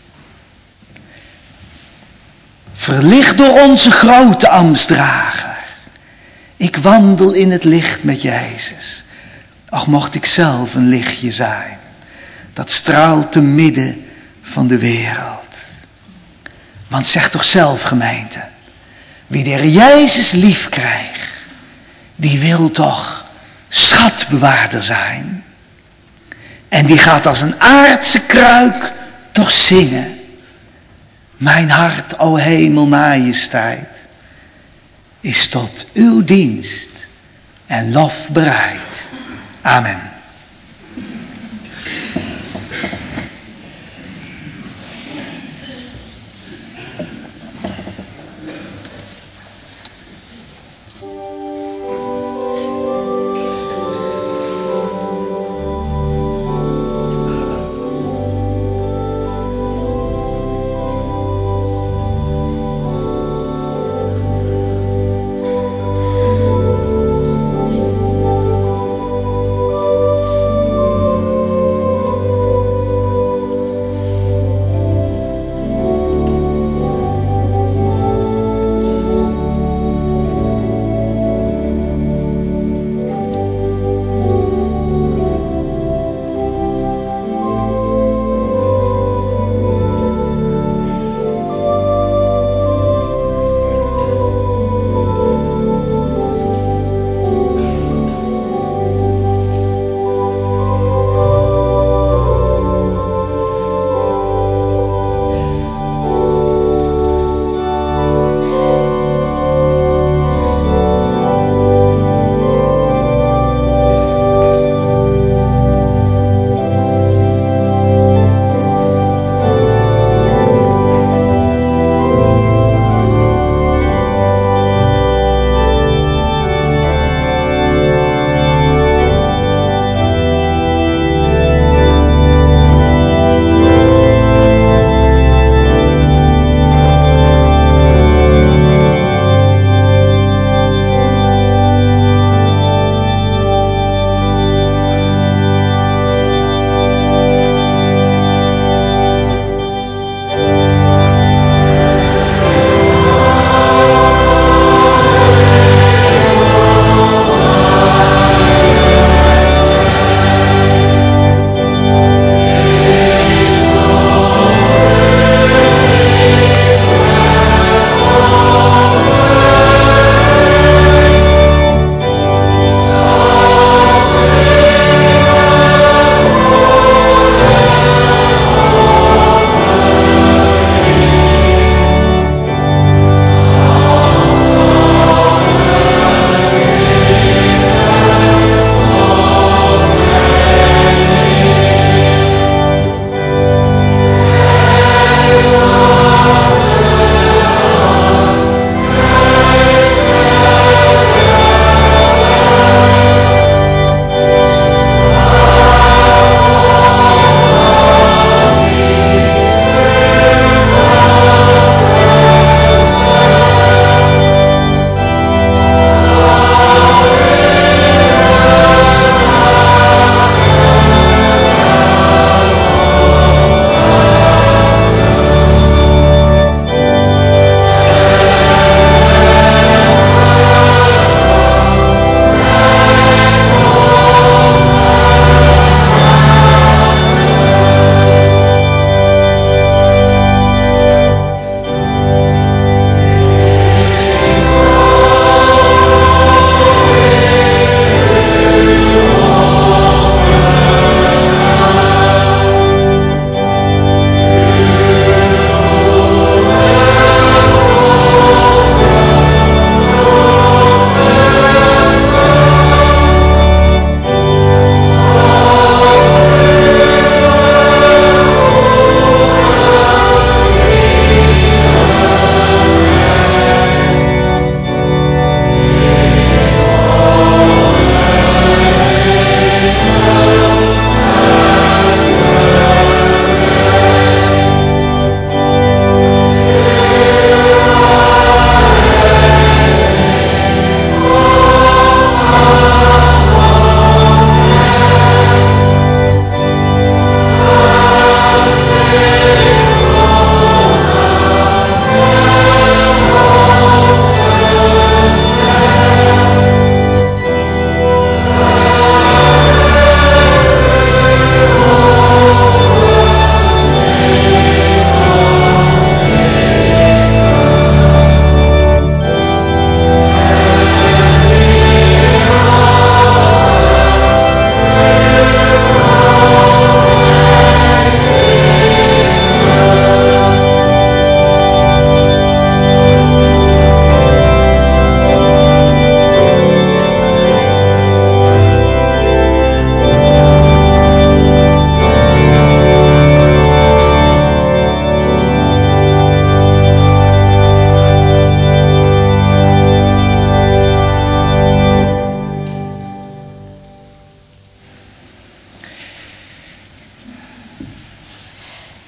Verlicht door onze grote ambtsdrager. Ik wandel in het licht met Jezus. Ach, mocht ik zelf een lichtje zijn. Dat straalt te midden van de wereld. Want zeg toch zelf, gemeente. Wie de Heer Jezus lief krijgt. Die wil toch schatbewaarder zijn. En die gaat als een aardse kruik toch zingen. Mijn hart, o hemel, majesteit, is tot uw dienst en lof bereid. Amen.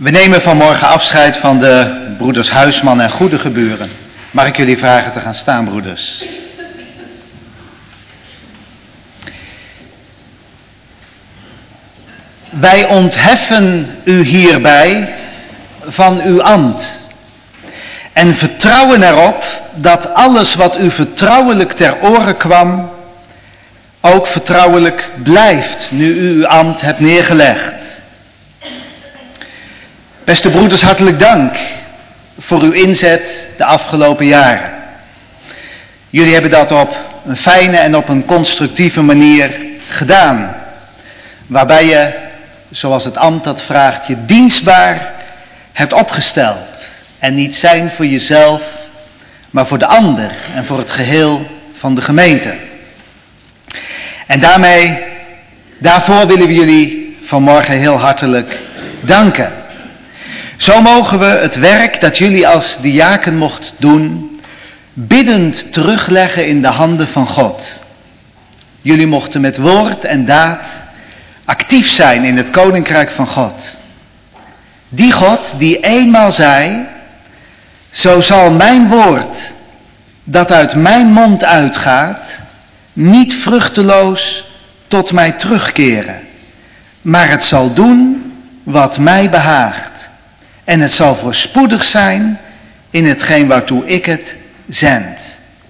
We nemen vanmorgen afscheid van de broeders Huisman en Goedegeburen. Mag ik jullie vragen te gaan staan, broeders? Wij ontheffen u hierbij van uw ambt en vertrouwen erop dat alles wat u vertrouwelijk ter oren kwam, ook vertrouwelijk blijft nu u uw ambt hebt neergelegd. Beste broeders, hartelijk dank voor uw inzet de afgelopen jaren. Jullie hebben dat op een fijne en op een constructieve manier gedaan. Waarbij je, zoals het ambt dat vraagt, je dienstbaar hebt opgesteld. En niet zijn voor jezelf, maar voor de ander en voor het geheel van de gemeente. En daarvoor willen we jullie vanmorgen heel hartelijk danken. Zo mogen we het werk dat jullie als diaken mocht doen, biddend terugleggen in de handen van God. Jullie mochten met woord en daad actief zijn in het koninkrijk van God. Die God die eenmaal zei, zo zal mijn woord dat uit mijn mond uitgaat, niet vruchteloos tot mij terugkeren, maar het zal doen wat mij behaagt. En het zal voorspoedig zijn in hetgeen waartoe ik het zend.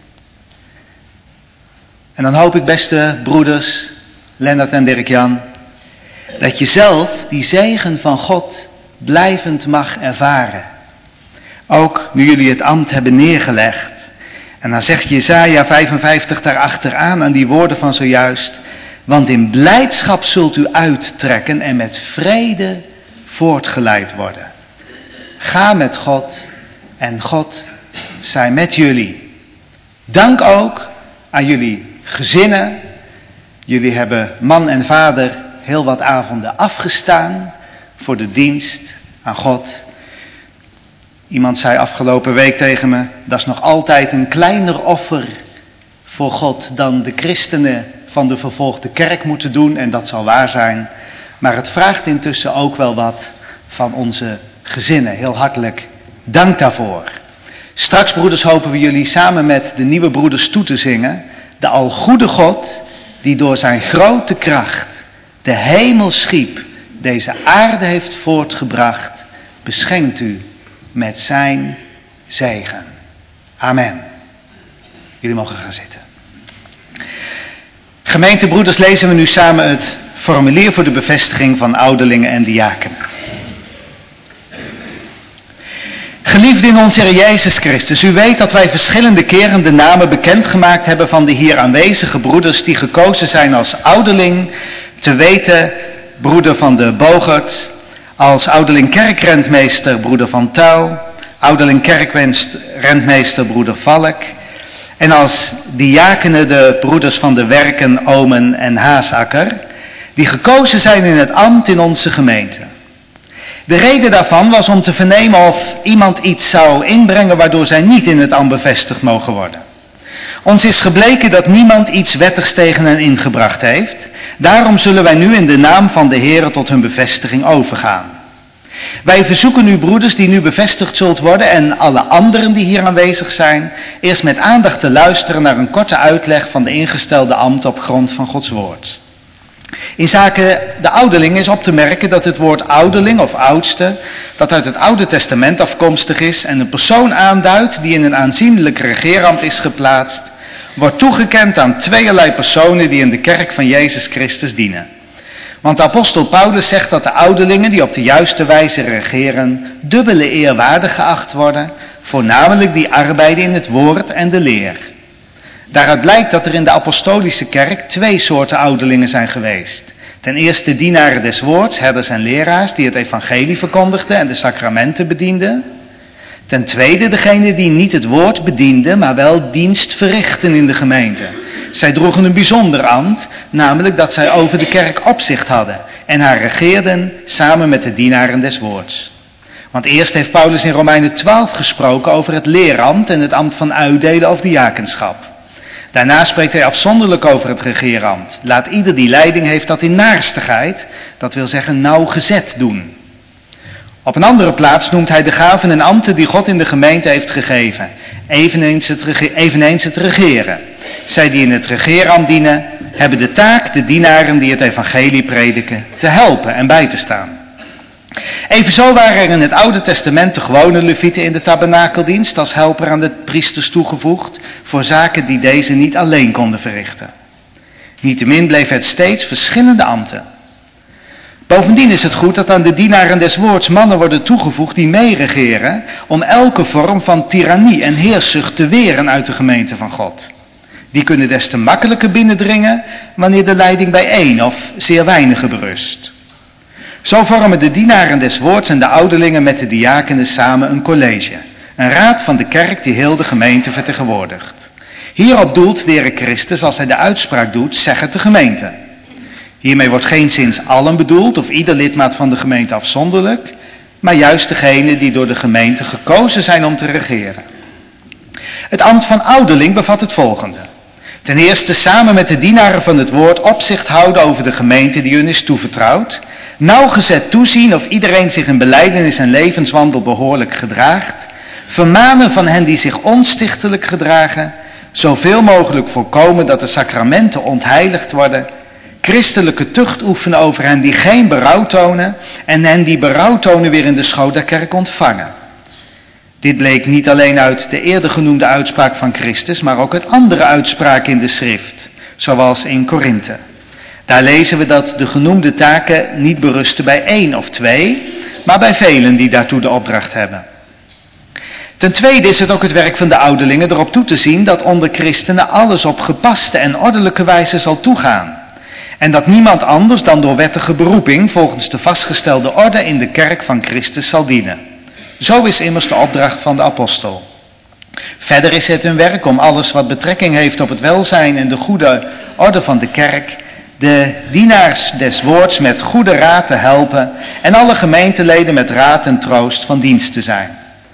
En dan hoop ik, beste broeders, Lennart en Dirk-Jan, dat je zelf die zegen van God blijvend mag ervaren. Ook nu jullie het ambt hebben neergelegd. En dan zegt Jesaja 55 daarachteraan aan die woorden van zojuist. Want in blijdschap zult u uittrekken en met vrede voortgeleid worden. Ga met God en God zij met jullie. Dank ook aan jullie gezinnen. Jullie hebben man en vader heel wat avonden afgestaan voor de dienst aan God. Iemand zei afgelopen week tegen me, dat is nog altijd een kleiner offer voor God dan de christenen van de vervolgde kerk moeten doen. En dat zal waar zijn. Maar het vraagt intussen ook wel wat van onze gezinnen. Heel hartelijk dank daarvoor. Straks, broeders, hopen we jullie samen met de nieuwe broeders toe te zingen. De algoede God, die door zijn grote kracht de hemel schiep, deze aarde heeft voortgebracht, beschenkt u met zijn zegen. Amen. Jullie mogen gaan zitten. Gemeentebroeders, lezen we nu samen het formulier voor de bevestiging van ouderlingen en diakenen. Geliefde in onze Heer Jezus Christus, u weet dat wij verschillende keren de namen bekendgemaakt hebben van de hier aanwezige broeders die gekozen zijn als ouderling, te weten broeder van de Bogert, als ouderling kerkrentmeester broeder van Tuil, ouderling kerkrentmeester broeder Valk en als diakenen de broeders van de Werken, Omen en Haasakker, die gekozen zijn in het ambt in onze gemeente. De reden daarvan was om te vernemen of iemand iets zou inbrengen waardoor zij niet in het ambt bevestigd mogen worden. Ons is gebleken dat niemand iets wettigs tegen hen ingebracht heeft. Daarom zullen wij nu in de naam van de Heere tot hun bevestiging overgaan. Wij verzoeken u, broeders die nu bevestigd zult worden en alle anderen die hier aanwezig zijn, eerst met aandacht te luisteren naar een korte uitleg van de ingestelde ambt op grond van Gods woord. In zaken de ouderling is op te merken dat het woord ouderling of oudste, dat uit het Oude Testament afkomstig is en een persoon aanduidt die in een aanzienlijk regeerambt is geplaatst, wordt toegekend aan tweeërlei personen die in de kerk van Jezus Christus dienen. Want de apostel Paulus zegt dat de ouderlingen die op de juiste wijze regeren, dubbele eer waardig geacht worden, voornamelijk die arbeiden in het woord en de leer. Daaruit blijkt dat er in de apostolische kerk 2 soorten ouderlingen zijn geweest. Ten eerste dienaren des woords, herders en leraars die het evangelie verkondigden en de sacramenten bedienden. Ten tweede degene die niet het woord bedienden, maar wel dienst verrichten in de gemeente. Zij droegen een bijzonder ambt, namelijk dat zij over de kerk opzicht hadden en haar regeerden samen met de dienaren des woords. Want eerst heeft Paulus in Romeinen 12 gesproken over het leerambt en het ambt van uitdelen of diakenschap. Daarna spreekt hij afzonderlijk over het regeerambt. Laat ieder die leiding heeft dat in naarstigheid, dat wil zeggen nauwgezet doen. Op een andere plaats noemt hij de gaven en ambten die God in de gemeente heeft gegeven. Eveneens het regeren. Zij die in het regeerambt dienen, hebben de taak de dienaren die het evangelie prediken te helpen en bij te staan. Evenzo waren er in het Oude Testament de gewone levieten in de tabernakeldienst als helper aan de priesters toegevoegd voor zaken die deze niet alleen konden verrichten. Niettemin bleef het steeds verschillende ambten. Bovendien is het goed dat aan de dienaren des woords mannen worden toegevoegd die meeregeren om elke vorm van tirannie en heerszucht te weren uit de gemeente van God. Die kunnen des te makkelijker binnendringen wanneer de leiding bij één of zeer weinigen berust. Zo vormen de dienaren des woords en de ouderlingen met de diakenen samen een college, een raad van de kerk die heel de gemeente vertegenwoordigt. Hierop doelt de Heere Christus, als hij de uitspraak doet, zegget de gemeente. Hiermee wordt geenszins allen bedoeld of ieder lidmaat van de gemeente afzonderlijk, maar juist degenen die door de gemeente gekozen zijn om te regeren. Het ambt van ouderling bevat het volgende. Ten eerste samen met de dienaren van het woord opzicht houden over de gemeente die hun is toevertrouwd, nauwgezet toezien of iedereen zich in belijdenis en levenswandel behoorlijk gedraagt, vermanen van hen die zich onstichtelijk gedragen, zoveel mogelijk voorkomen dat de sacramenten ontheiligd worden, christelijke tucht oefenen over hen die geen berouw tonen en hen die berouw tonen weer in de schoot der kerk ontvangen. Dit bleek niet alleen uit de eerder genoemde uitspraak van Christus, maar ook uit andere uitspraken in de schrift, zoals in Korinthe. Daar lezen we dat de genoemde taken niet berusten bij 1 of 2, maar bij velen die daartoe de opdracht hebben. Ten tweede is het ook het werk van de ouderlingen erop toe te zien dat onder christenen alles op gepaste en ordelijke wijze zal toegaan. En dat niemand anders dan door wettige beroeping volgens de vastgestelde orde in de kerk van Christus zal dienen. Zo is immers de opdracht van de apostel. Verder is het hun werk om alles wat betrekking heeft op het welzijn en de goede orde van de kerk, de dienaars des woords met goede raad te helpen en alle gemeenteleden met raad en troost van dienst te zijn.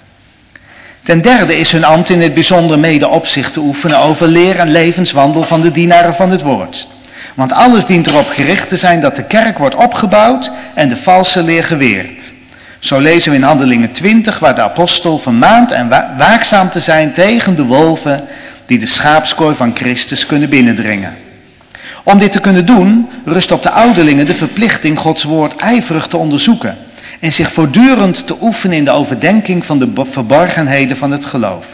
Ten derde is hun ambt in het bijzonder mede opzicht te oefenen over leer en levenswandel van de dienaren van het woord. Want alles dient erop gericht te zijn dat de kerk wordt opgebouwd en de valse leer geweerd. Zo lezen we in Handelingen 20 waar de apostel vermaant en waakzaam te zijn tegen de wolven die de schaapskooi van Christus kunnen binnendringen. Om dit te kunnen doen, rust op de ouderlingen de verplichting Gods woord ijverig te onderzoeken en zich voortdurend te oefenen in de overdenking van de verborgenheden van het geloof.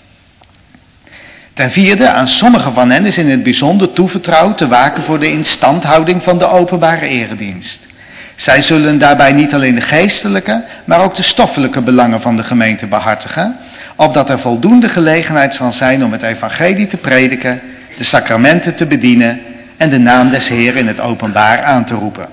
Ten vierde, aan sommigen van hen is in het bijzonder toevertrouwd te waken voor de instandhouding van de openbare eredienst. Zij zullen daarbij niet alleen de geestelijke, maar ook de stoffelijke belangen van de gemeente behartigen, opdat er voldoende gelegenheid zal zijn om het evangelie te prediken, de sacramenten te bedienen en de naam des Heeren in het openbaar aan te roepen.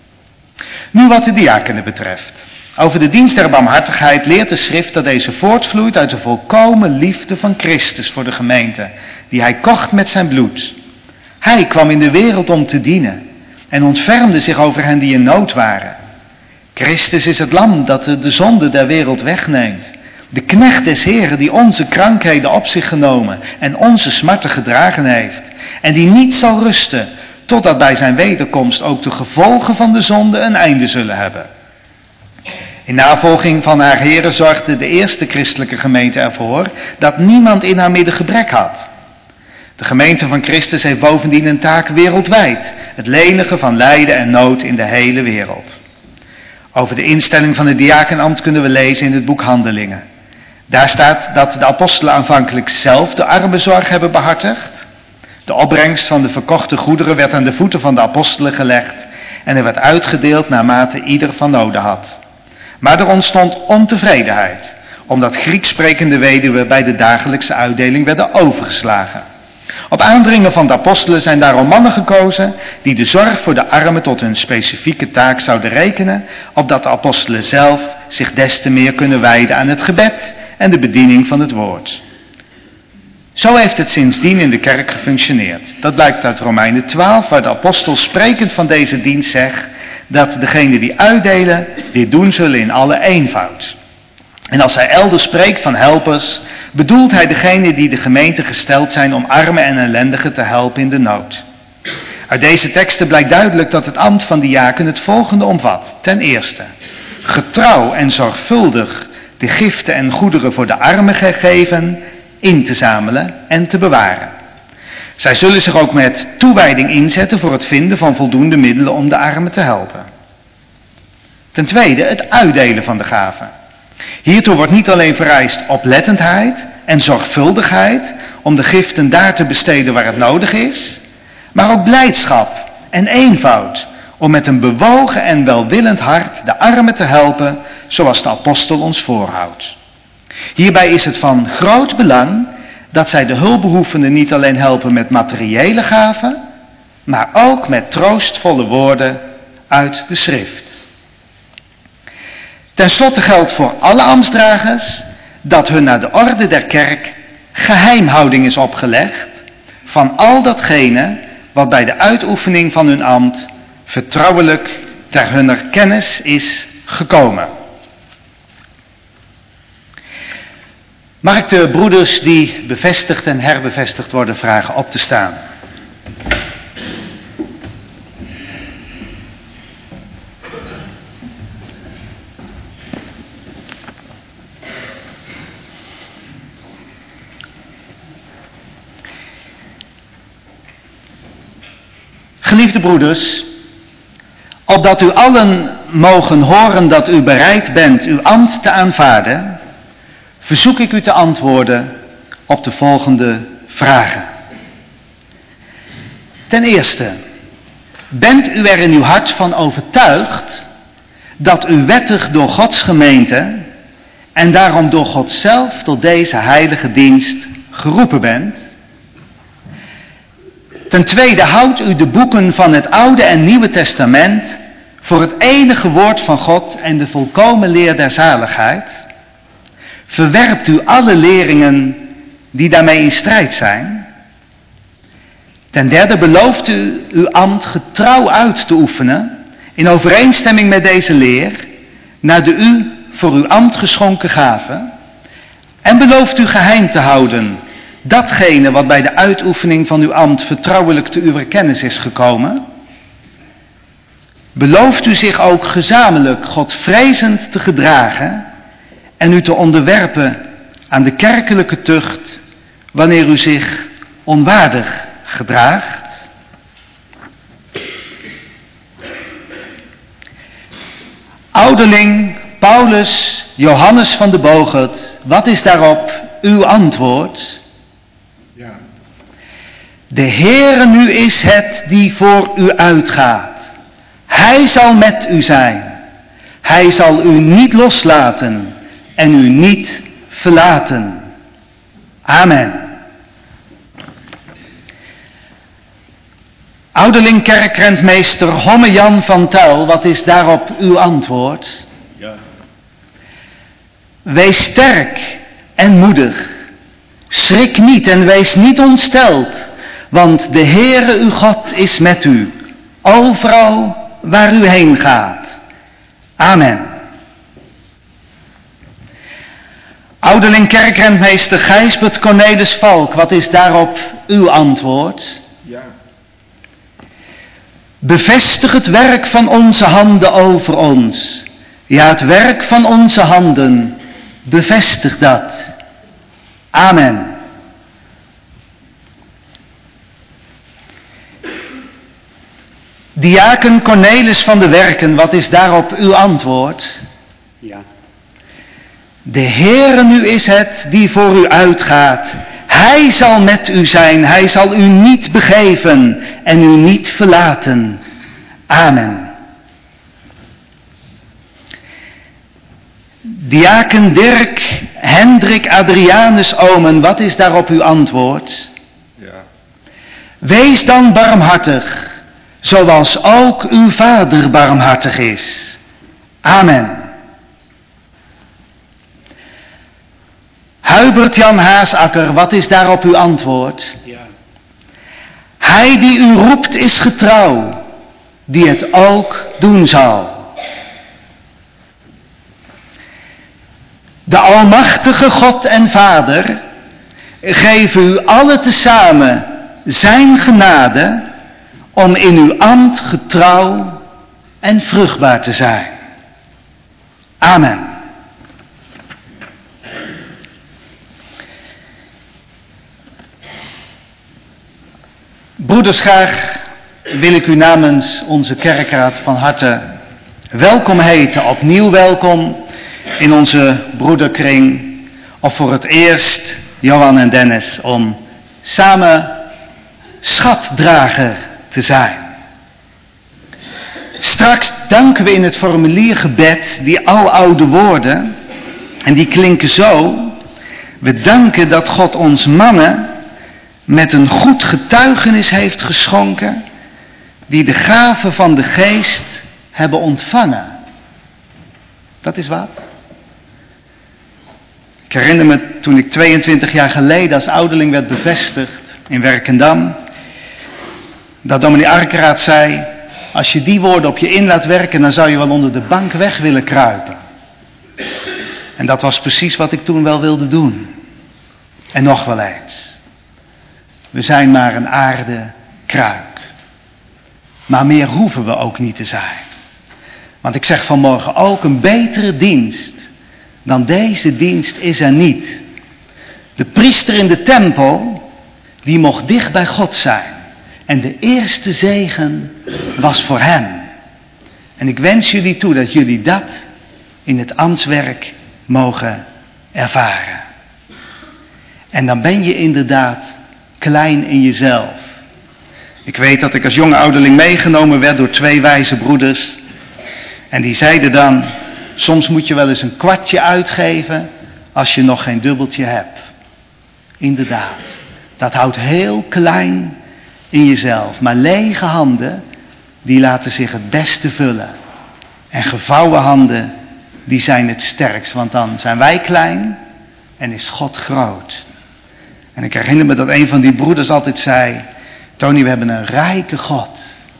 Nu wat de diakenen betreft. Over de dienst der barmhartigheid leert de schrift dat deze voortvloeit uit de volkomen liefde van Christus voor de gemeente, die hij kocht met zijn bloed. Hij kwam in de wereld om te dienen en ontfermde zich over hen die in nood waren. Christus is het lam dat de zonde der wereld wegneemt. De knecht des Heeren die onze krankheden op zich genomen en onze smarten gedragen heeft. En die niet zal rusten totdat bij zijn wederkomst ook de gevolgen van de zonde een einde zullen hebben. In navolging van haar Heere zorgde de eerste christelijke gemeente ervoor dat niemand in haar midden gebrek had. De gemeente van Christus heeft bovendien een taak wereldwijd, het lenigen van lijden en nood in de hele wereld. Over de instelling van het diakenambt kunnen we lezen in het boek Handelingen. Daar staat dat de apostelen aanvankelijk zelf de armenzorg hebben behartigd. De opbrengst van de verkochte goederen werd aan de voeten van de apostelen gelegd en er werd uitgedeeld naarmate ieder van noden had. Maar er ontstond ontevredenheid, omdat Grieks sprekende weduwen bij de dagelijkse uitdeling werden overgeslagen. Op aandringen van de apostelen zijn daarom mannen gekozen die de zorg voor de armen tot hun specifieke taak zouden rekenen, opdat de apostelen zelf zich des te meer kunnen wijden aan het gebed en de bediening van het woord. Zo heeft het sindsdien in de kerk gefunctioneerd. Dat blijkt uit Romeinen 12, waar de apostel sprekend van deze dienst zegt dat degenen die uitdelen dit doen zullen in alle eenvoud. En als hij elders spreekt van helpers, bedoelt hij degenen die de gemeente gesteld zijn om armen en ellendigen te helpen in de nood. Uit deze teksten blijkt duidelijk dat het ambt van diaken het volgende omvat. Ten eerste, getrouw en zorgvuldig de giften en goederen voor de armen gegeven in te zamelen en te bewaren. Zij zullen zich ook met toewijding inzetten voor het vinden van voldoende middelen om de armen te helpen. Ten tweede, het uitdelen van de gaven. Hiertoe wordt niet alleen vereist oplettendheid en zorgvuldigheid om de giften daar te besteden waar het nodig is, maar ook blijdschap en eenvoud om met een bewogen en welwillend hart de armen te helpen zoals de apostel ons voorhoudt. Hierbij is het van groot belang dat zij de hulpbehoevenden niet alleen helpen met materiële gaven, maar ook met troostvolle woorden uit de schrift. Ten slotte geldt voor alle ambtsdragers dat hun naar de orde der kerk geheimhouding is opgelegd van al datgene wat bij de uitoefening van hun ambt vertrouwelijk ter hunner kennis is gekomen. Mag ik de broeders die bevestigd en herbevestigd worden vragen op te staan? Geliefde broeders, opdat u allen mogen horen dat u bereid bent uw ambt te aanvaarden, verzoek ik u te antwoorden op de volgende vragen. Ten eerste, bent u er in uw hart van overtuigd dat u wettig door Gods gemeente en daarom door God zelf tot deze heilige dienst geroepen bent? Ten tweede, houdt u de boeken van het Oude en Nieuwe Testament voor het enige woord van God en de volkomen leer der zaligheid? Verwerpt u alle leringen die daarmee in strijd zijn? Ten derde, belooft u uw ambt getrouw uit te oefenen in overeenstemming met deze leer, naar de u voor uw ambt geschonken gaven? En belooft u geheim te houden datgene wat bij de uitoefening van uw ambt vertrouwelijk te uw kennis is gekomen? Belooft u zich ook gezamenlijk Godvrezend te gedragen en u te onderwerpen aan de kerkelijke tucht wanneer u zich onwaardig gedraagt? Ouderling Paulus Johannes van de Bogert, wat is daarop uw antwoord? Ja. De Heere nu is het die voor u uitgaat. Hij zal met u zijn. Hij zal u niet loslaten en u niet verlaten. Amen. Ouderling kerkrentmeester Homme Jan van Tuil, wat is daarop uw antwoord? Ja. Wees sterk en moedig. Schrik niet en wees niet ontsteld, want de Heere uw God is met u, overal waar u heen gaat. Amen. Ouderling kerkrentmeester Gijsbert Cornelis Valk, wat is daarop uw antwoord? Ja. Bevestig het werk van onze handen over ons. Ja, het werk van onze handen, bevestig dat. Amen. Diaken Cornelis van de Werken, wat is daarop uw antwoord? Ja. De Heere nu is het die voor u uitgaat. Hij zal met u zijn, hij zal u niet begeven en u niet verlaten. Amen. Diaken Dirk Hendrik Adrianus Omen, wat is daarop uw antwoord? Ja. Wees dan barmhartig, zoals ook uw vader barmhartig is. Amen. Hubert Jan Haasakker, wat is daarop uw antwoord? Ja. Hij die u roept is getrouw, die het ook doen zal. De almachtige God en Vader geef u alle tezamen zijn genade om in uw ambt getrouw en vruchtbaar te zijn. Amen. Broeders, graag wil ik u namens onze kerkraad van harte welkom heten. Opnieuw welkom in onze broederkring. Of voor het eerst, Johan en Dennis, om samen schatdrager te zijn. Straks danken we in het formuliergebed die aloude woorden. En die klinken zo. We danken dat God ons mannen met een goed getuigenis heeft geschonken, die de gave van de geest hebben ontvangen. Dat is wat. Ik herinner me toen ik 22 jaar geleden als ouderling werd bevestigd in Werkendam, dat dominee Arkeraad zei, als je die woorden op je in laat werken, dan zou je wel onder de bank weg willen kruipen. En dat was precies wat ik toen wel wilde doen. En nog wel eens. We zijn maar een aardekruik. Maar meer hoeven we ook niet te zijn. Want ik zeg vanmorgen ook, een betere dienst dan deze dienst is er niet. De priester in de tempel, die mocht dicht bij God zijn. En de eerste zegen was voor hem. En ik wens jullie toe dat jullie dat in het ambtswerk mogen ervaren. En dan ben je inderdaad klein in jezelf. Ik weet dat ik als jonge ouderling meegenomen werd door 2 wijze broeders. En die zeiden dan, soms moet je wel eens een kwartje uitgeven als je nog geen dubbeltje hebt. Inderdaad, dat houdt heel klein in jezelf. Maar lege handen, die laten zich het beste vullen. En gevouwen handen, die zijn het sterkst. Want dan zijn wij klein en is God groot. En ik herinner me dat een van die broeders altijd zei, Tony, we hebben een rijke God.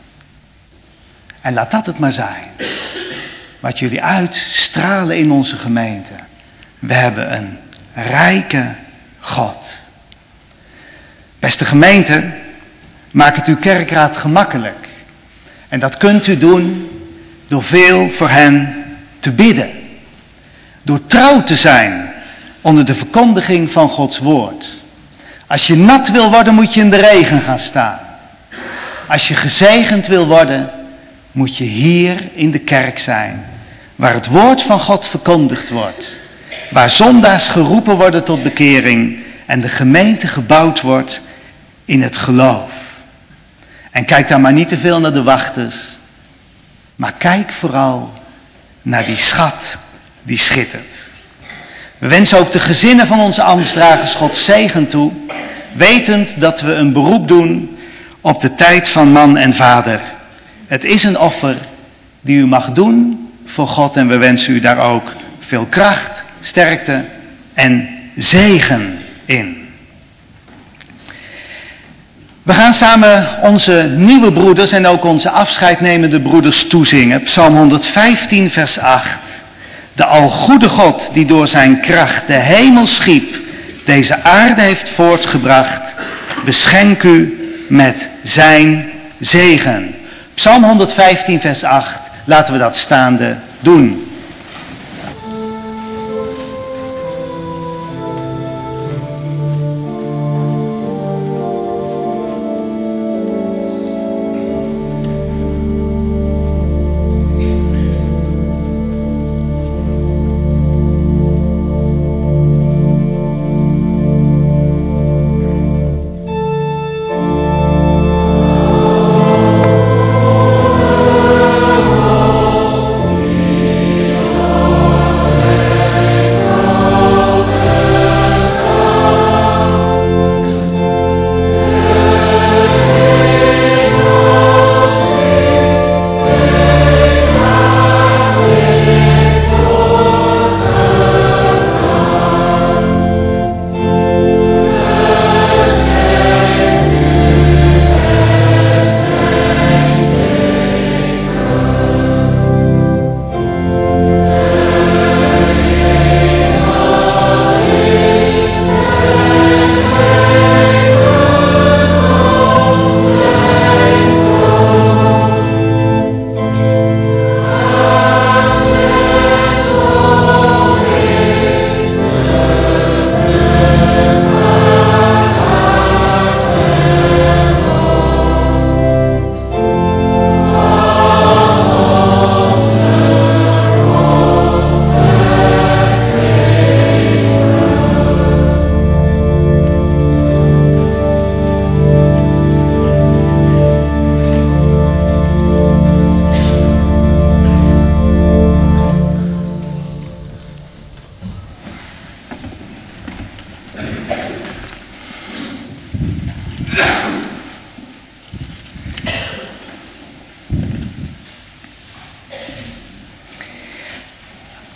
En laat dat het maar zijn. Wat jullie uitstralen in onze gemeente. We hebben een rijke God. Beste gemeente, maak het uw kerkraad gemakkelijk. En dat kunt u doen door veel voor hen te bidden. Door trouw te zijn onder de verkondiging van Gods woord. Als je nat wil worden, moet je in de regen gaan staan. Als je gezegend wil worden, moet je hier in de kerk zijn. Waar het woord van God verkondigd wordt. Waar zondaars geroepen worden tot bekering. En de gemeente gebouwd wordt in het geloof. En kijk dan maar niet te veel naar de wachters. Maar kijk vooral naar die schat die schittert. We wensen ook de gezinnen van onze ambtsdragers Gods zegen toe. Wetend dat we een beroep doen op de tijd van man en vader. Het is een offer die u mag doen voor God. En we wensen u daar ook veel kracht, sterkte en zegen in. We gaan samen onze nieuwe broeders en ook onze afscheidnemende broeders toezingen. Psalm 115 vers 8. De algoede God die door zijn kracht de hemel schiep, deze aarde heeft voortgebracht, beschenk u met zijn zegen. Psalm 115 vers 8. Laten we dat staande doen.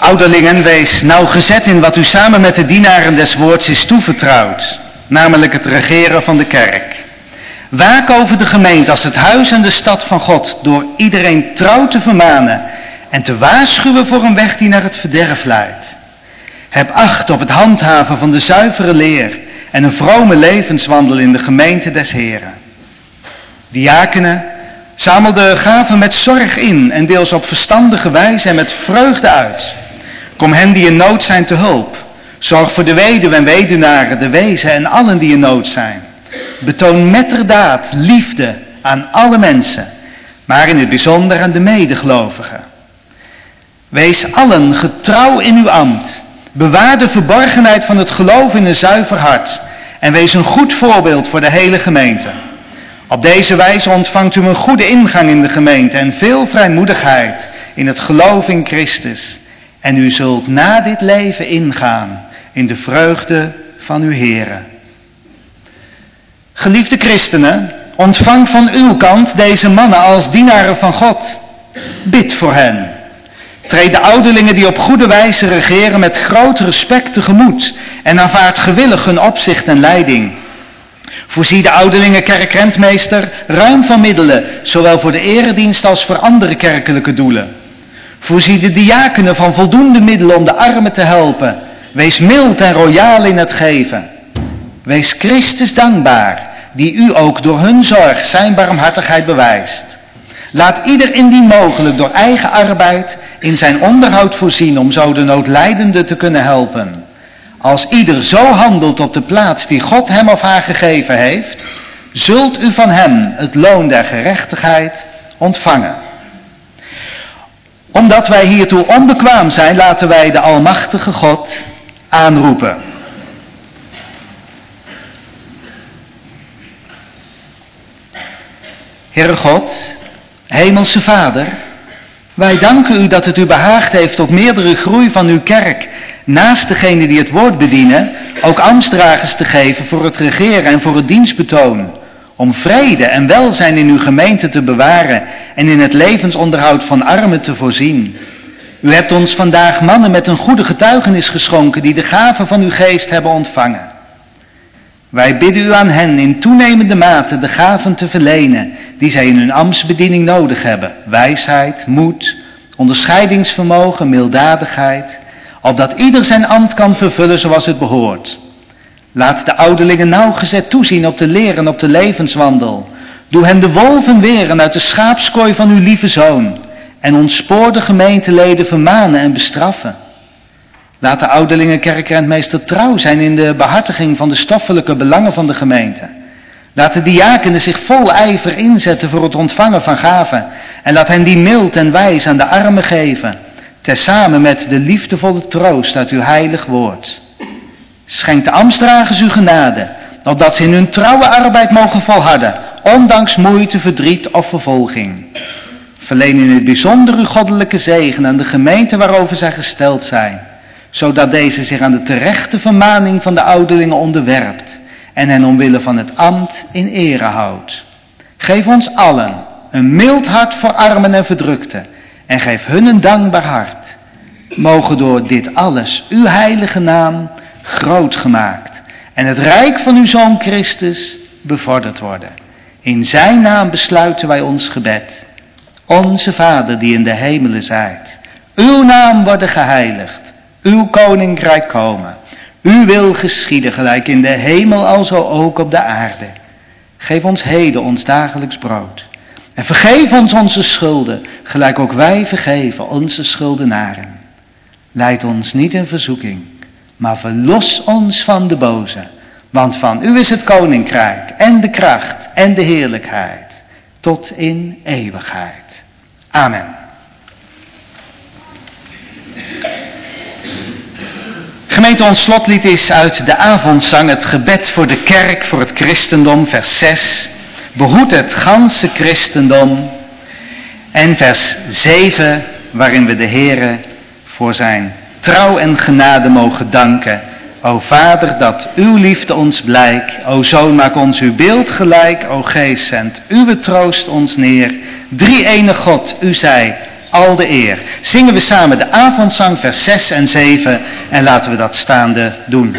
Ouderlingen, wees nauwgezet in wat u samen met de dienaren des woords is toevertrouwd, namelijk het regeren van de kerk. Waak over de gemeente als het huis en de stad van God, door iedereen trouw te vermanen en te waarschuwen voor een weg die naar het verderf leidt. Heb acht op het handhaven van de zuivere leer en een vrome levenswandel in de gemeente des Heren. Diakenen, zamel de gaven met zorg in en deel ze op verstandige wijze en met vreugde uit. Kom hen die in nood zijn te hulp. Zorg voor de weduwen en weduwnaren, de wezen en allen die in nood zijn. Betoon metterdaad liefde aan alle mensen, maar in het bijzonder aan de medegelovigen. Wees allen getrouw in uw ambt. Bewaar de verborgenheid van het geloof in een zuiver hart en wees een goed voorbeeld voor de hele gemeente. Op deze wijze ontvangt u een goede ingang in de gemeente en veel vrijmoedigheid in het geloof in Christus. En u zult na dit leven ingaan in de vreugde van uw Here. Geliefde christenen, ontvang van uw kant deze mannen als dienaren van God. Bid voor hen. Treed de ouderlingen die op goede wijze regeren met groot respect tegemoet en aanvaard gewillig hun opzicht en leiding. Voorzie de ouderlingen kerkrentmeester ruim van middelen, zowel voor de eredienst als voor andere kerkelijke doelen. Voorzie de diakenen van voldoende middelen om de armen te helpen. Wees mild en royaal in het geven. Wees Christus dankbaar, die u ook door hun zorg zijn barmhartigheid bewijst. Laat ieder indien mogelijk door eigen arbeid in zijn onderhoud voorzien om zo de noodlijdende te kunnen helpen. Als ieder zo handelt op de plaats die God hem of haar gegeven heeft, zult u van hem het loon der gerechtigheid ontvangen. Omdat wij hiertoe onbekwaam zijn, laten wij de almachtige God aanroepen. Heere God, Hemelse Vader, wij danken u dat het u behaagd heeft tot meerdere groei van uw kerk, naast degenen die het woord bedienen, ook ambtsdragers te geven voor het regeren en voor het dienstbetoon, om vrede en welzijn in uw gemeente te bewaren en in het levensonderhoud van armen te voorzien. U hebt ons vandaag mannen met een goede getuigenis geschonken die de gaven van uw geest hebben ontvangen. Wij bidden u aan hen in toenemende mate de gaven te verlenen die zij in hun ambtsbediening nodig hebben. Wijsheid, moed, onderscheidingsvermogen, milddadigheid, opdat ieder zijn ambt kan vervullen zoals het behoort. Laat de ouderlingen nauwgezet toezien op de leer en op de levenswandel. Doe hen de wolven weren uit de schaapskooi van uw lieve Zoon en ontspoor de gemeenteleden vermanen en bestraffen. Laat de ouderlingen kerkrentmeester trouw zijn in de behartiging van de stoffelijke belangen van de gemeente. Laat de diakenen zich vol ijver inzetten voor het ontvangen van gaven en laat hen die mild en wijs aan de armen geven, tezamen met de liefdevolle troost uit uw heilig woord. Schenk de ambtsdragers uw genade, opdat ze in hun trouwe arbeid mogen volharden, ondanks moeite, verdriet of vervolging. Verleen in het bijzonder uw goddelijke zegen aan de gemeente waarover zij gesteld zijn, zodat deze zich aan de terechte vermaning van de ouderlingen onderwerpt en hen omwille van het ambt in ere houdt. Geef ons allen een mild hart voor armen en verdrukten en geef hun een dankbaar hart. Mogen door dit alles uw heilige naam groot gemaakt en het rijk van uw Zoon Christus bevorderd worden. In zijn naam besluiten wij ons gebed. Onze Vader die in de hemelen zijt, uw naam worden geheiligd, uw koninkrijk komen. Uw wil geschieden gelijk in de hemel alzo ook op de aarde. Geef ons heden ons dagelijks brood. En vergeef ons onze schulden, gelijk ook wij vergeven onze schuldenaren. Leid ons niet in verzoeking, maar verlos ons van de boze. Want van u is het koninkrijk en de kracht en de heerlijkheid tot in eeuwigheid. Amen. Gemeente, ons slotlied is uit de avondzang het gebed voor de kerk, voor het christendom, vers 6. Behoed het ganse christendom. En vers 7, waarin we de Heere voor zijn trouw en genade mogen danken. O Vader, dat uw liefde ons blijk. O Zoon, maak ons uw beeld gelijk. O Geest, zend uw troost ons neer. Drie-ene God, u zij al de eer. Zingen we samen de avondzang vers 6 en 7 en laten we dat staande doen.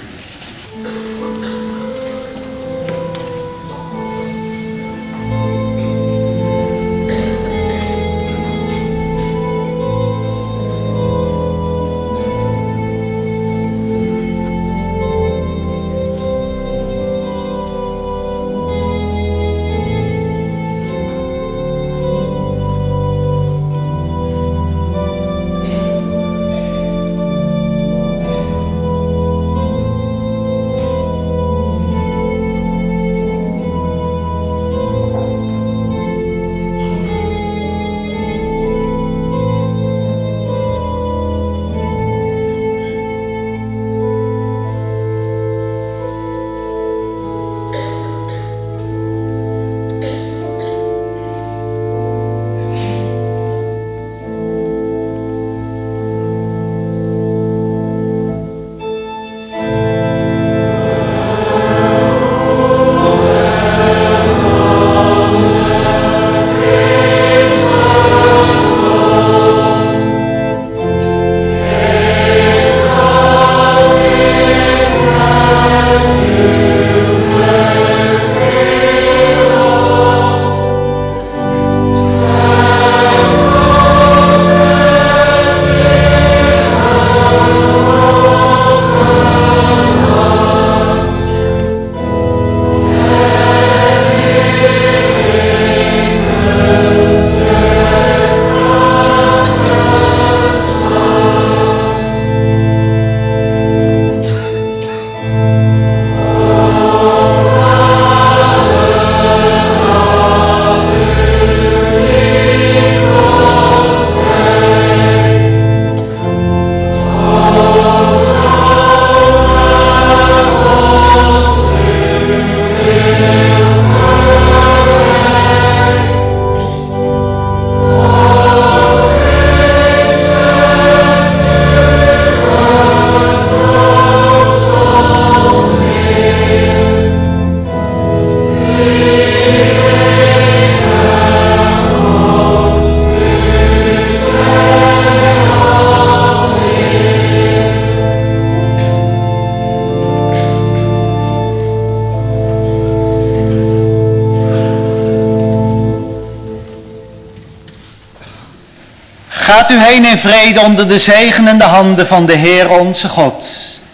Gaat u heen in vrede onder de zegenende handen van de Heer onze God.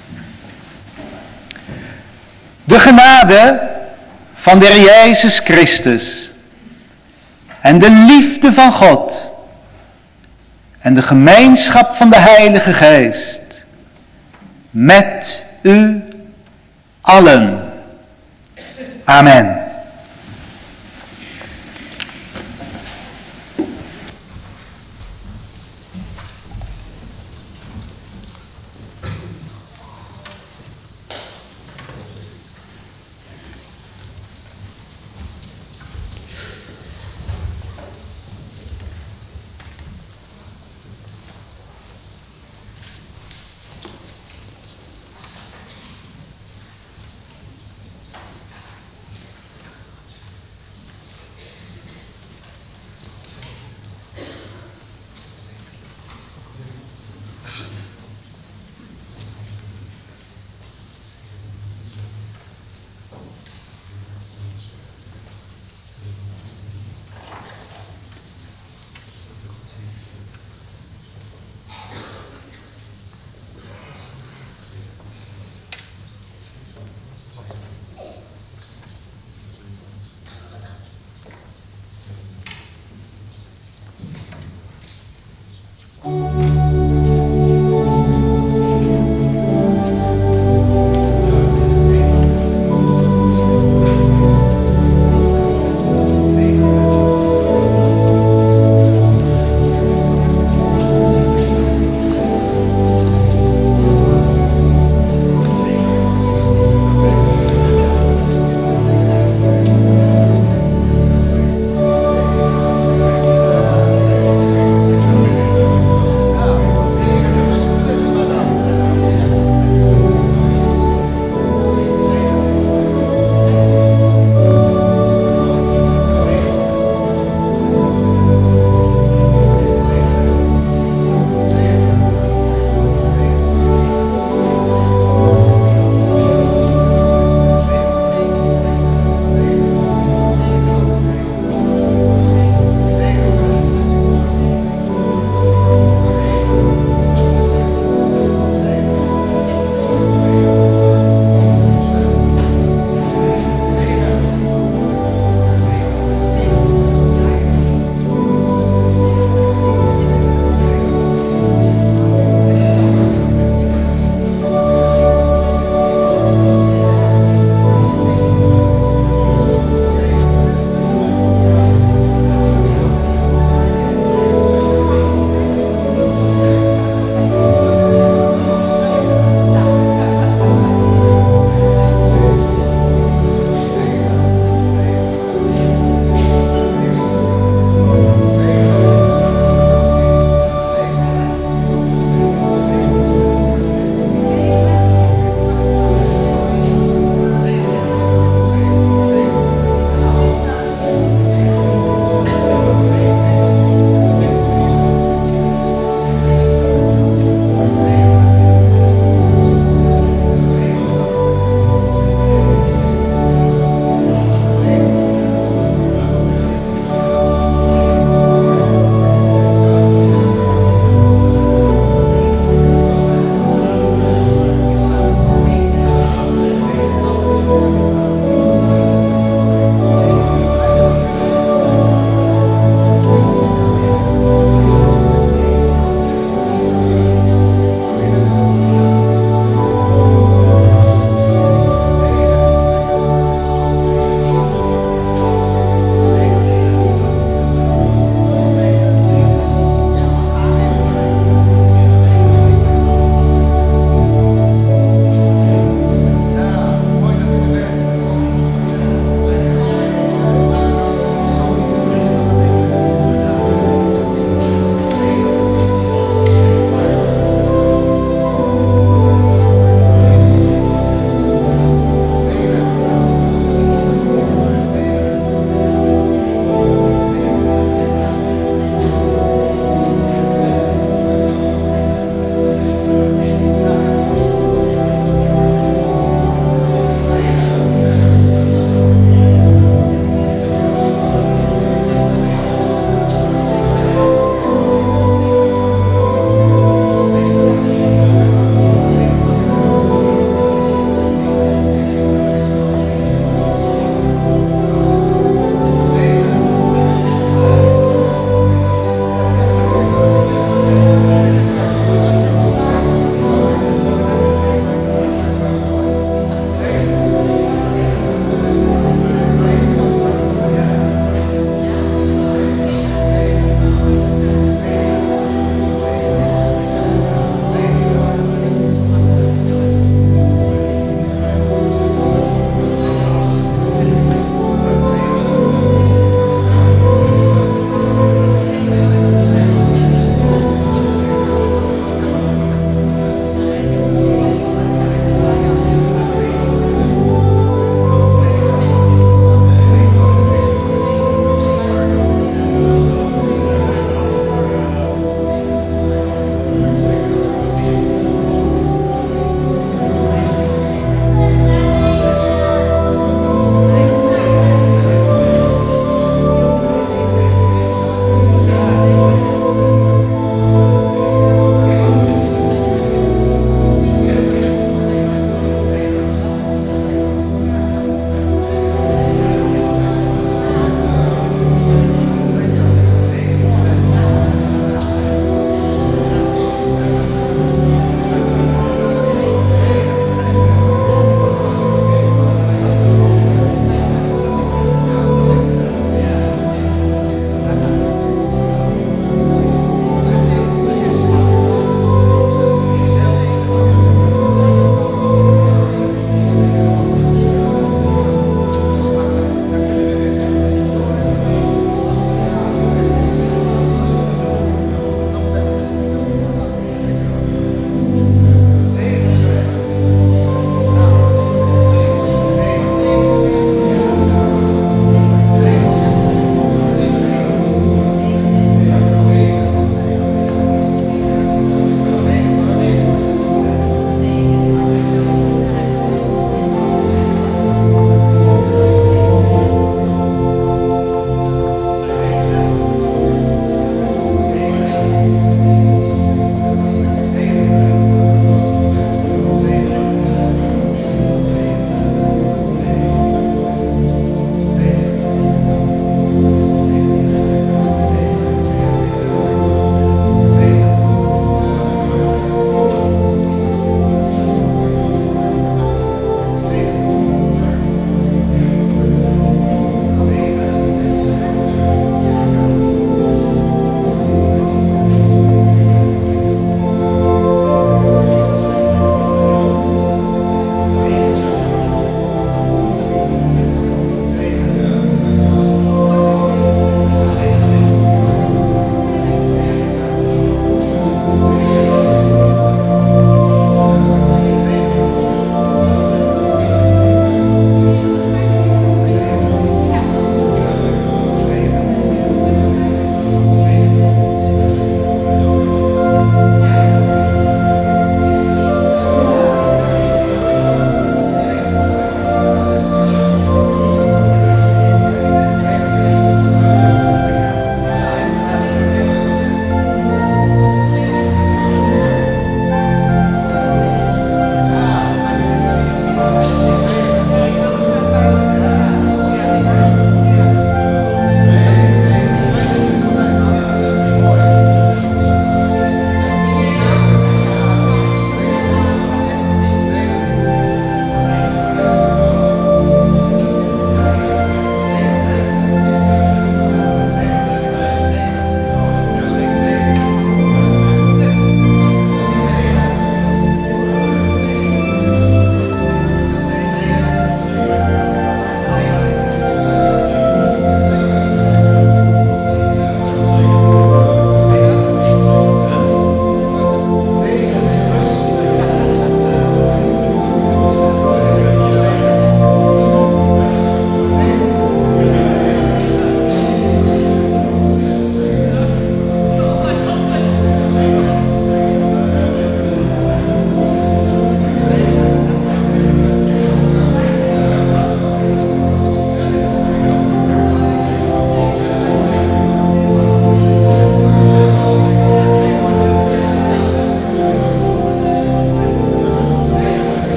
De genade van de Heer Jezus Christus en de liefde van God en de gemeenschap van de Heilige Geest met u allen. Amen.